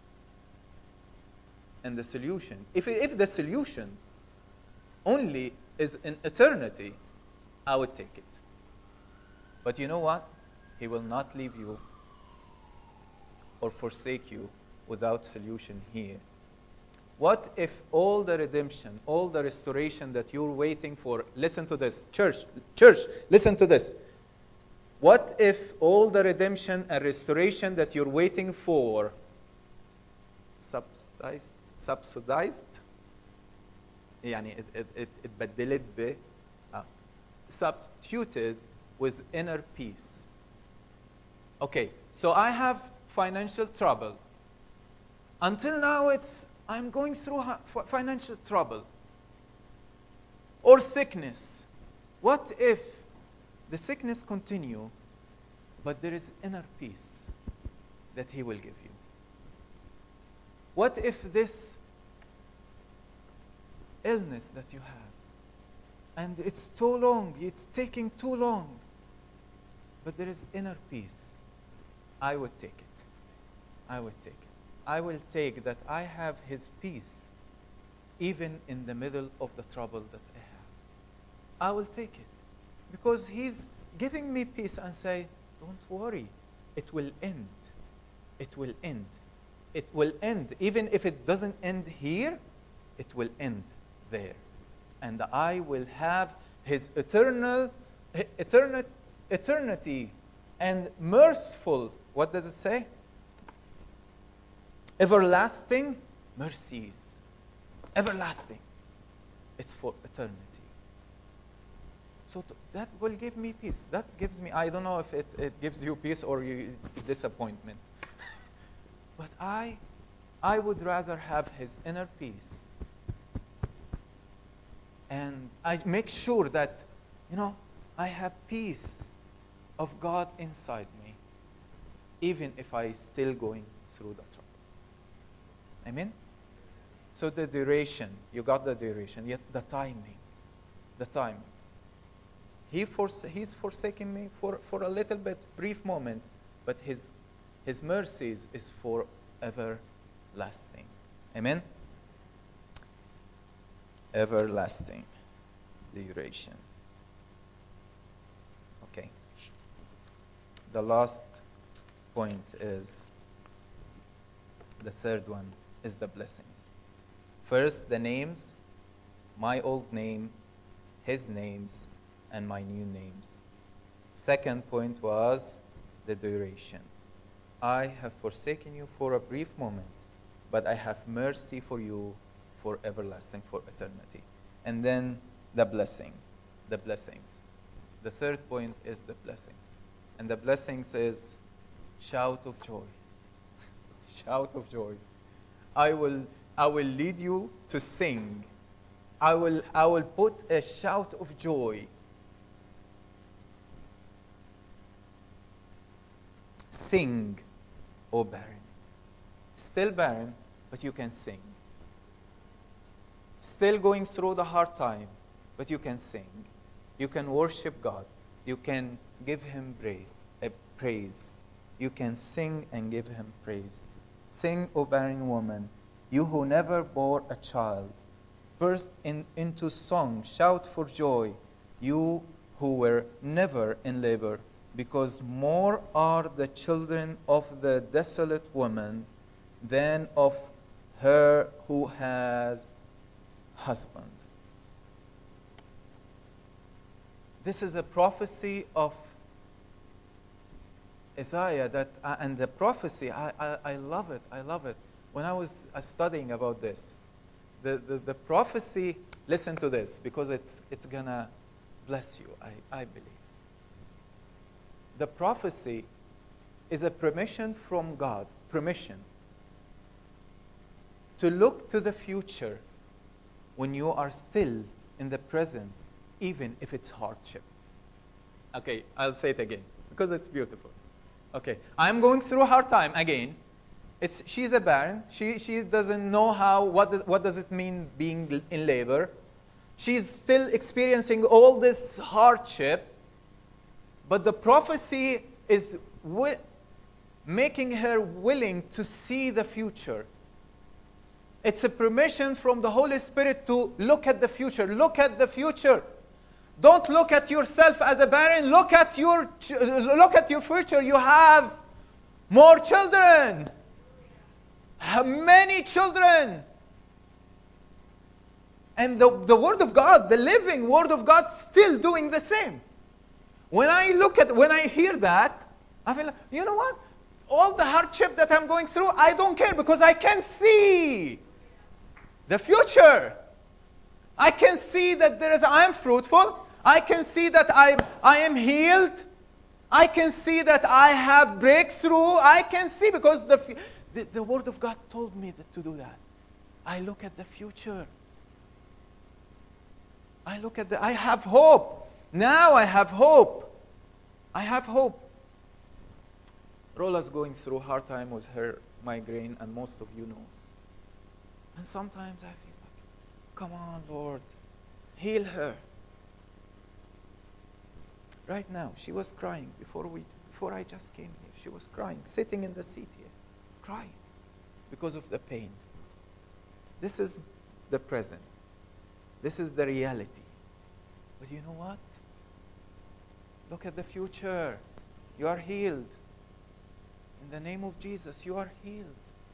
And the solution, if the solution only is in eternity, I would take it. But you know what? He will not leave you or forsake you without solution here. What if all the redemption, all the restoration that you're waiting for, listen to this, church, listen to this. What if all the redemption and restoration that you're waiting for subsidized يعني اتبدلت ب substituted with inner peace. Okay, so I have financial trouble. Until now, I'm going through financial trouble or sickness. What if the sickness continue, but there is inner peace that He will give you? What if this illness that you have, and it's too long, it's taking too long, but there is inner peace? I would take it. I would take it. I will take that I have His peace even in the middle of the trouble that I have. I will take it because He's giving me peace and say, don't worry, it will end. It will end. It will end. Even if it doesn't end here, it will end there. And I will have His eternity and merciful, what does it say? Everlasting mercies. Everlasting. It's for eternity. So that will give me peace. That gives me, I don't know if it gives you peace or disappointment. But I would rather have His inner peace. And I make sure that, I have peace of God inside me, even if I still going through the trouble. Amen? So the duration, you got the duration, yet the timing. The timing. He's forsaken me for a little bit, brief moment, but His mercies is for everlasting. Amen? Everlasting duration. Okay. The last point is, the third one is the blessings. First, the names, my old name, His names, and my new names. Second point was the duration. I have forsaken you for a brief moment, but I have mercy for you for everlasting, for eternity. And then the blessings. The third point is the blessings. And the blessings is shout of joy. Shout of joy. I will lead you to sing. I will put a shout of joy. Sing, O barren. Still barren, but you can sing. Still going through the hard time, but you can sing. You can worship God. You can give Him praise. You can sing and give Him praise. Sing, O barren woman, you who never bore a child. Burst into song, shout for joy, you who were never in labor, because more are the children of the desolate woman than of her who has husband. This is a prophecy of Isaiah and the prophecy, I love it. I love it. When I was studying about this, the prophecy, listen to this, because it's gonna bless you, I believe. The prophecy is a permission from God, permission to look to the future when you are still in the present, even if it's hardship. Okay, I'll say it again, because it's beautiful. Okay, I'm going through a hard time again. She's a barren. She doesn't know what does it mean being in labor. She's still experiencing all this hardship. But the prophecy is making her willing to see the future. It's a permission from the Holy Spirit to look at the future. Look at the future. Don't look at yourself as a barren. Look at your future. You have more children. Many children. And the Word of God, the living Word of God, still doing the same. When I hear that, I feel like, you know what? all the hardship that I'm going through, I don't care because I can see the future. I can see that I am fruitful. I can see that I am healed. I can see that I have breakthrough. I can see because the Word of God told me to do that. I look at the future. I have hope. Now I have hope. I have hope. Rola's going through a hard time with her migraine, and most of you knows. And sometimes I feel like, come on, Lord, heal her. Right now, she was crying before I just came here. She was crying, sitting in the seat here, crying because of the pain. This is the present. This is the reality. But you know what? Look at the future. You are healed. In the name of Jesus, you are healed.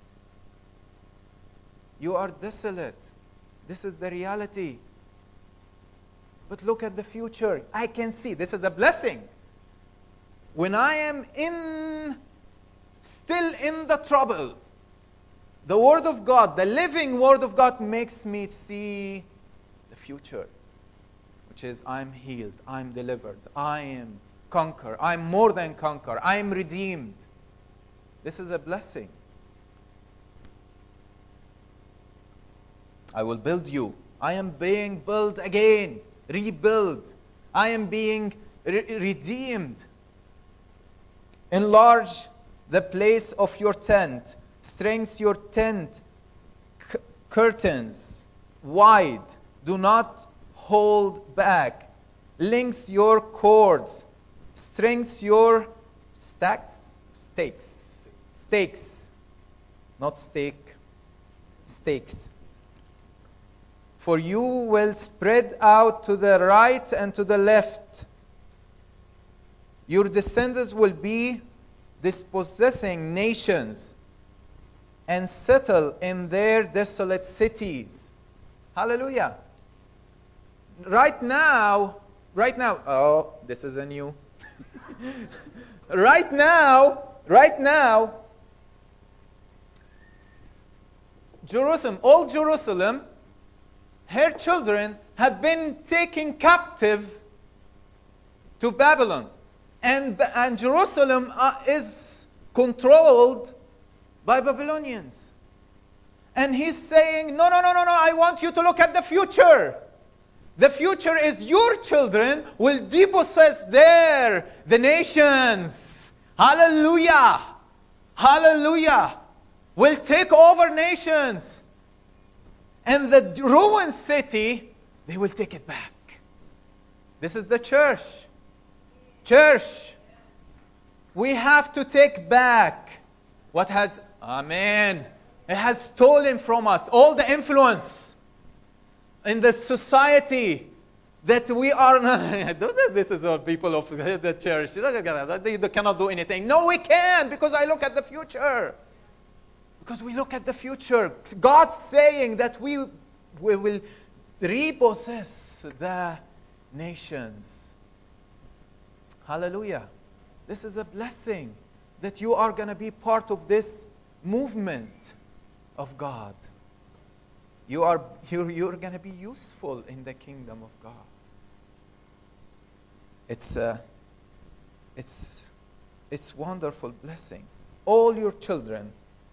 You are desolate. This is the reality. But look at the future. I can see. This is a blessing. When I am still in the trouble, the Word of God, the living Word of God makes me see the future, which is I'm healed, I'm delivered, I am conquer, I'm more than conquer, I am redeemed. This is a blessing. I will build you. I am being built again, rebuilt. I am being redeemed. Enlarge the place of your tent. Strengthen your tent curtains wide. Do not hold back. Lengthen your cords. Strengthen your stakes. Not stake. Stakes. For you will spread out to the right and to the left. Your descendants will be dispossessing nations and settle in their desolate cities. Hallelujah. Right now, oh, this is a new. Right now, old Jerusalem, her children have been taken captive to Babylon. And Jerusalem is controlled by Babylonians. And he's saying, no, I want you to look at the future. The future is your children will depossess the nations. Hallelujah. Hallelujah. Will take over nations. And the ruined city, they will take it back. This is the church. Church, we have to take back what has, amen, it has stolen from us. All the influence in the society that we are not. This is all people of the church. They cannot do anything. No, we can, because I look at the future. Because we look at the future. God's saying that we will repossess the nations. Hallelujah. This is a blessing that you are going to be part of this movement of God. You're going to be useful in the kingdom of God. It's wonderful blessing. All your children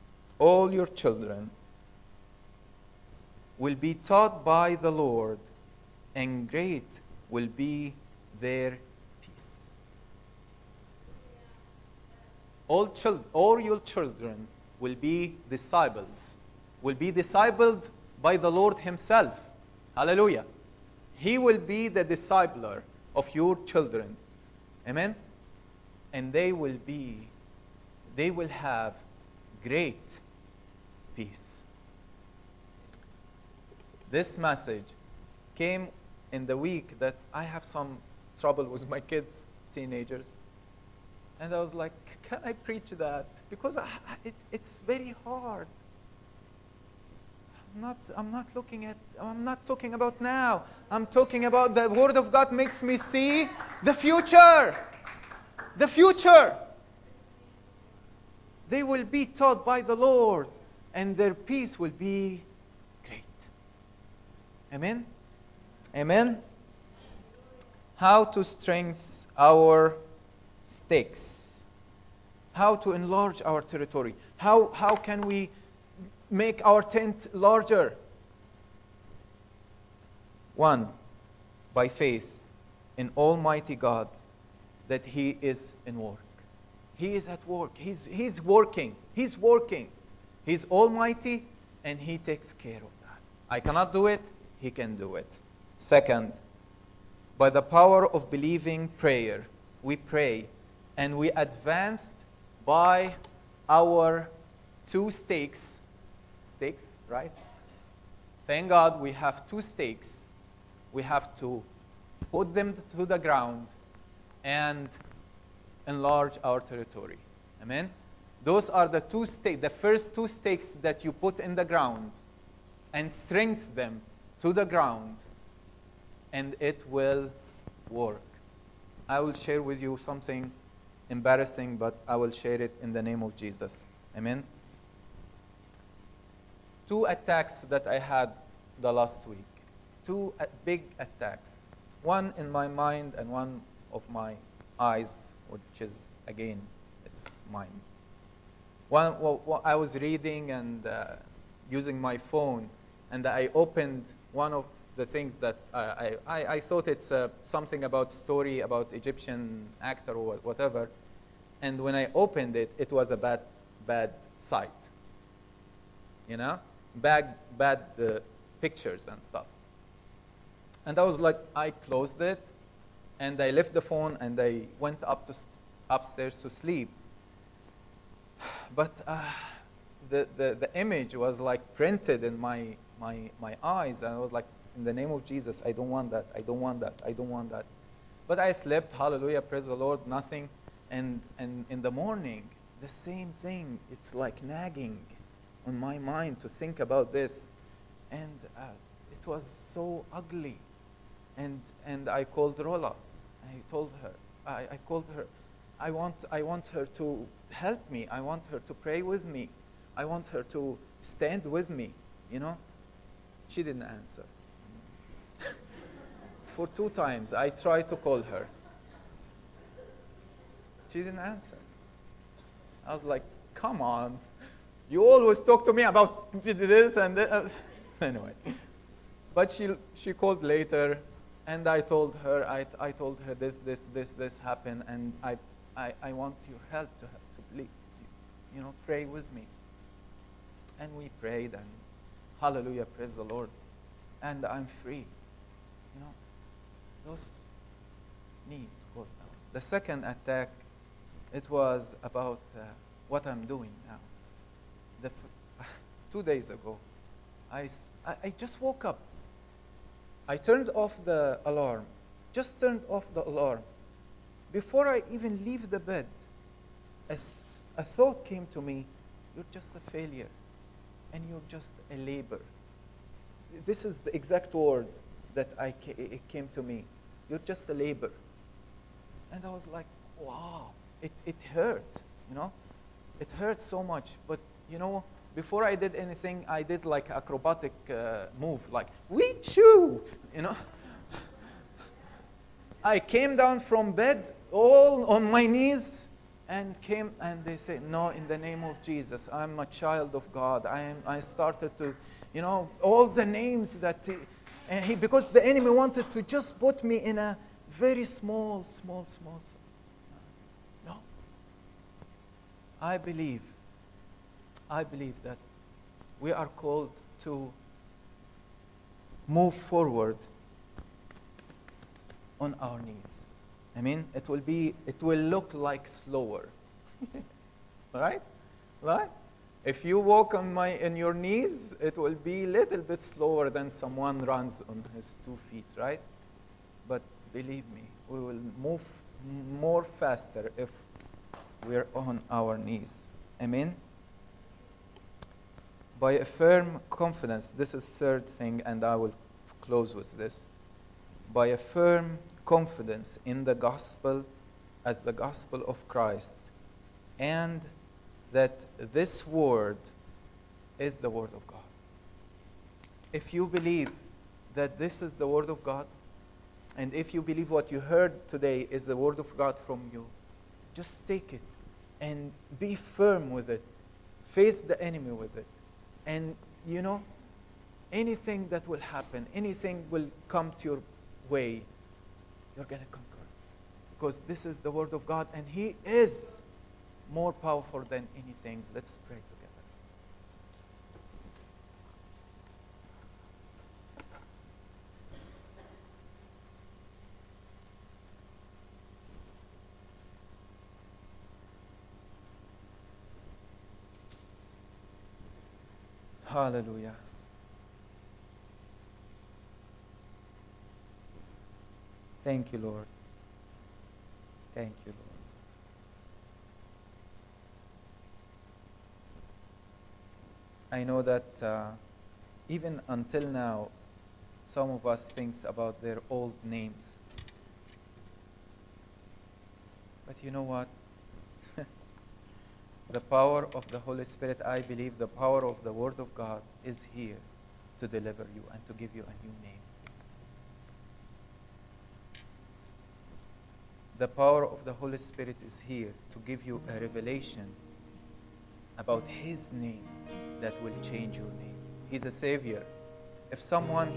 will be taught by the Lord, and great will be their peace. All your children will be disciples, will be discipled by the Lord Himself. Hallelujah. He will be the discipler of your children. Amen. And they will have great peace. This message came in the week that I have some trouble with my kids, teenagers. And I was like, can I preach that? Because it's very hard. I'm not talking about now. I'm talking about the Word of God makes me see the future. The future. They will be taught by the Lord, and their peace will be great. Amen? Amen? How to strengthen our stakes. How to enlarge our territory. How can we make our tent larger? One, by faith in Almighty God, that He is in work. He is at work. He's working. He's working. He's almighty, and He takes care of that. I cannot do it. He can do it. Second, by the power of believing prayer, we pray, and we advanced by our 2 stakes. Stakes, right? Thank God we have 2 stakes. We have to put them to the ground and enlarge our territory. Amen? Those are the 2 stakes, the first 2 stakes that you put in the ground, and strengthen them to the ground, and it will work. I will share with you something embarrassing, but I will share it in the name of Jesus. Amen? 2 attacks that I had the last week. 2 big attacks. One in my mind and one of my eyes, which is, again, it's mind. Well, I was reading and using my phone, and I opened one of the things that I thought it's something about story about Egyptian actor or whatever. And when I opened it, it was a bad site. You know? Bad pictures and stuff. And I was like, I closed it, and I left the phone, and I went upstairs to sleep. But the image was like printed in my eyes, and I was like, in the name of Jesus, I don't want that, I don't want that, I don't want that. But I slept, hallelujah, praise the Lord, nothing. And in the morning, the same thing, it's like nagging on my mind to think about this. And it was so ugly. And I called Rola. I told her, I called her, I want her to help me. I want her to pray with me. I want her to stand with me, you know. She didn't answer. For 2 times, I tried to call her. She didn't answer. I was like, come on. You always talk to me about this and that. Anyway. But she called later, and I told her, I told her this happened, and I want your help to please, you know, pray with me. And we prayed, and hallelujah, praise the Lord. And I'm free. You know, those knees goes down. The second attack, it was about what I'm doing now. 2 days ago, I just woke up. I turned off the alarm. Just turned off the alarm. Before I even leave the bed, a thought came to me, you're just a failure, and you're just a labor. This is the exact word that it came to me. You're just a labor. And I was like, wow, it hurt, you know. It hurt so much. But, you know, before I did anything, I did like acrobatic move, like, wee-choo, you know. I came down from bed, all on my knees, and they say, no, in the name of Jesus, I'm a child of God. I started to, you know, all the names that because the enemy wanted to just put me in a very small. No. I believe that we are called to move forward on our knees. I mean, it will look like slower. Right? If you walk in your knees, it will be a little bit slower than someone runs on his 2 feet, right? But believe me, we will move more faster if we're on our knees. Amen? By a firm confidence, this is third thing, and I will close with this. By a firm confidence in the gospel as the gospel of Christ, and that this word is the word of God. If you believe that this is the word of God, and if you believe what you heard today is the word of God from you, just take it and be firm with it. Face the enemy with it. And anything that will happen, anything will come to your way, you're going to conquer. Because this is the word of God, and He is more powerful than anything. Let's pray together. Hallelujah. Thank you, Lord. Thank you, Lord. I know that even until now, some of us thinks about their old names. But you know what? The power of the Holy Spirit, I believe the power of the Word of God is here to deliver you and to give you a new name. The power of the Holy Spirit is here to give you a revelation about His name that will change your name. He's a Savior. If someone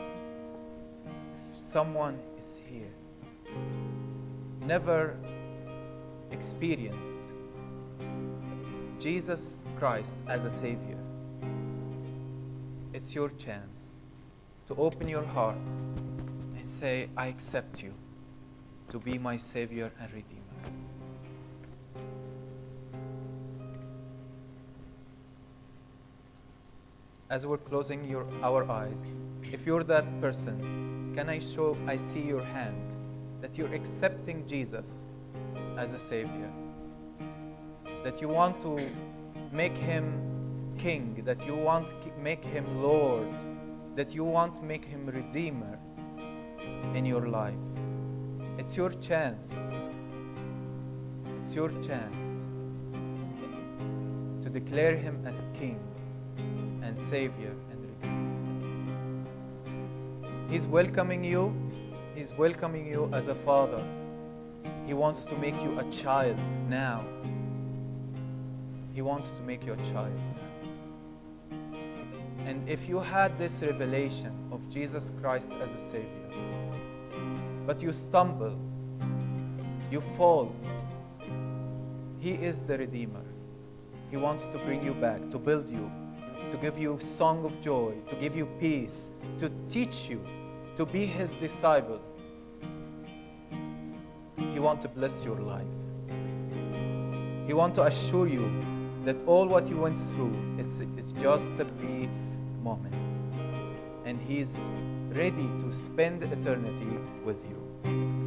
is here, never experienced Jesus Christ as a Savior, it's your chance to open your heart and say, I accept you to be my Savior and Redeemer. As we're closing our eyes, if you're that person, can I see your hand that you're accepting Jesus as a Savior? That you want to make Him King, that you want to make Him Lord, that you want to make Him Redeemer in your life. It's your chance. It's your chance to declare Him as King and Savior and Redeemer. He's welcoming you. He's welcoming you as a father. He wants to make you a child now. He wants to make you a child now. And if you had this revelation of Jesus Christ as a Savior, but you stumble, you fall, He is the Redeemer. He wants to bring you back, to build you, to give you a song of joy, to give you peace, to teach you, to be His disciple. He wants to bless your life. He wants to assure you that all what you went through is just a brief moment. And He's ready to spend eternity with you.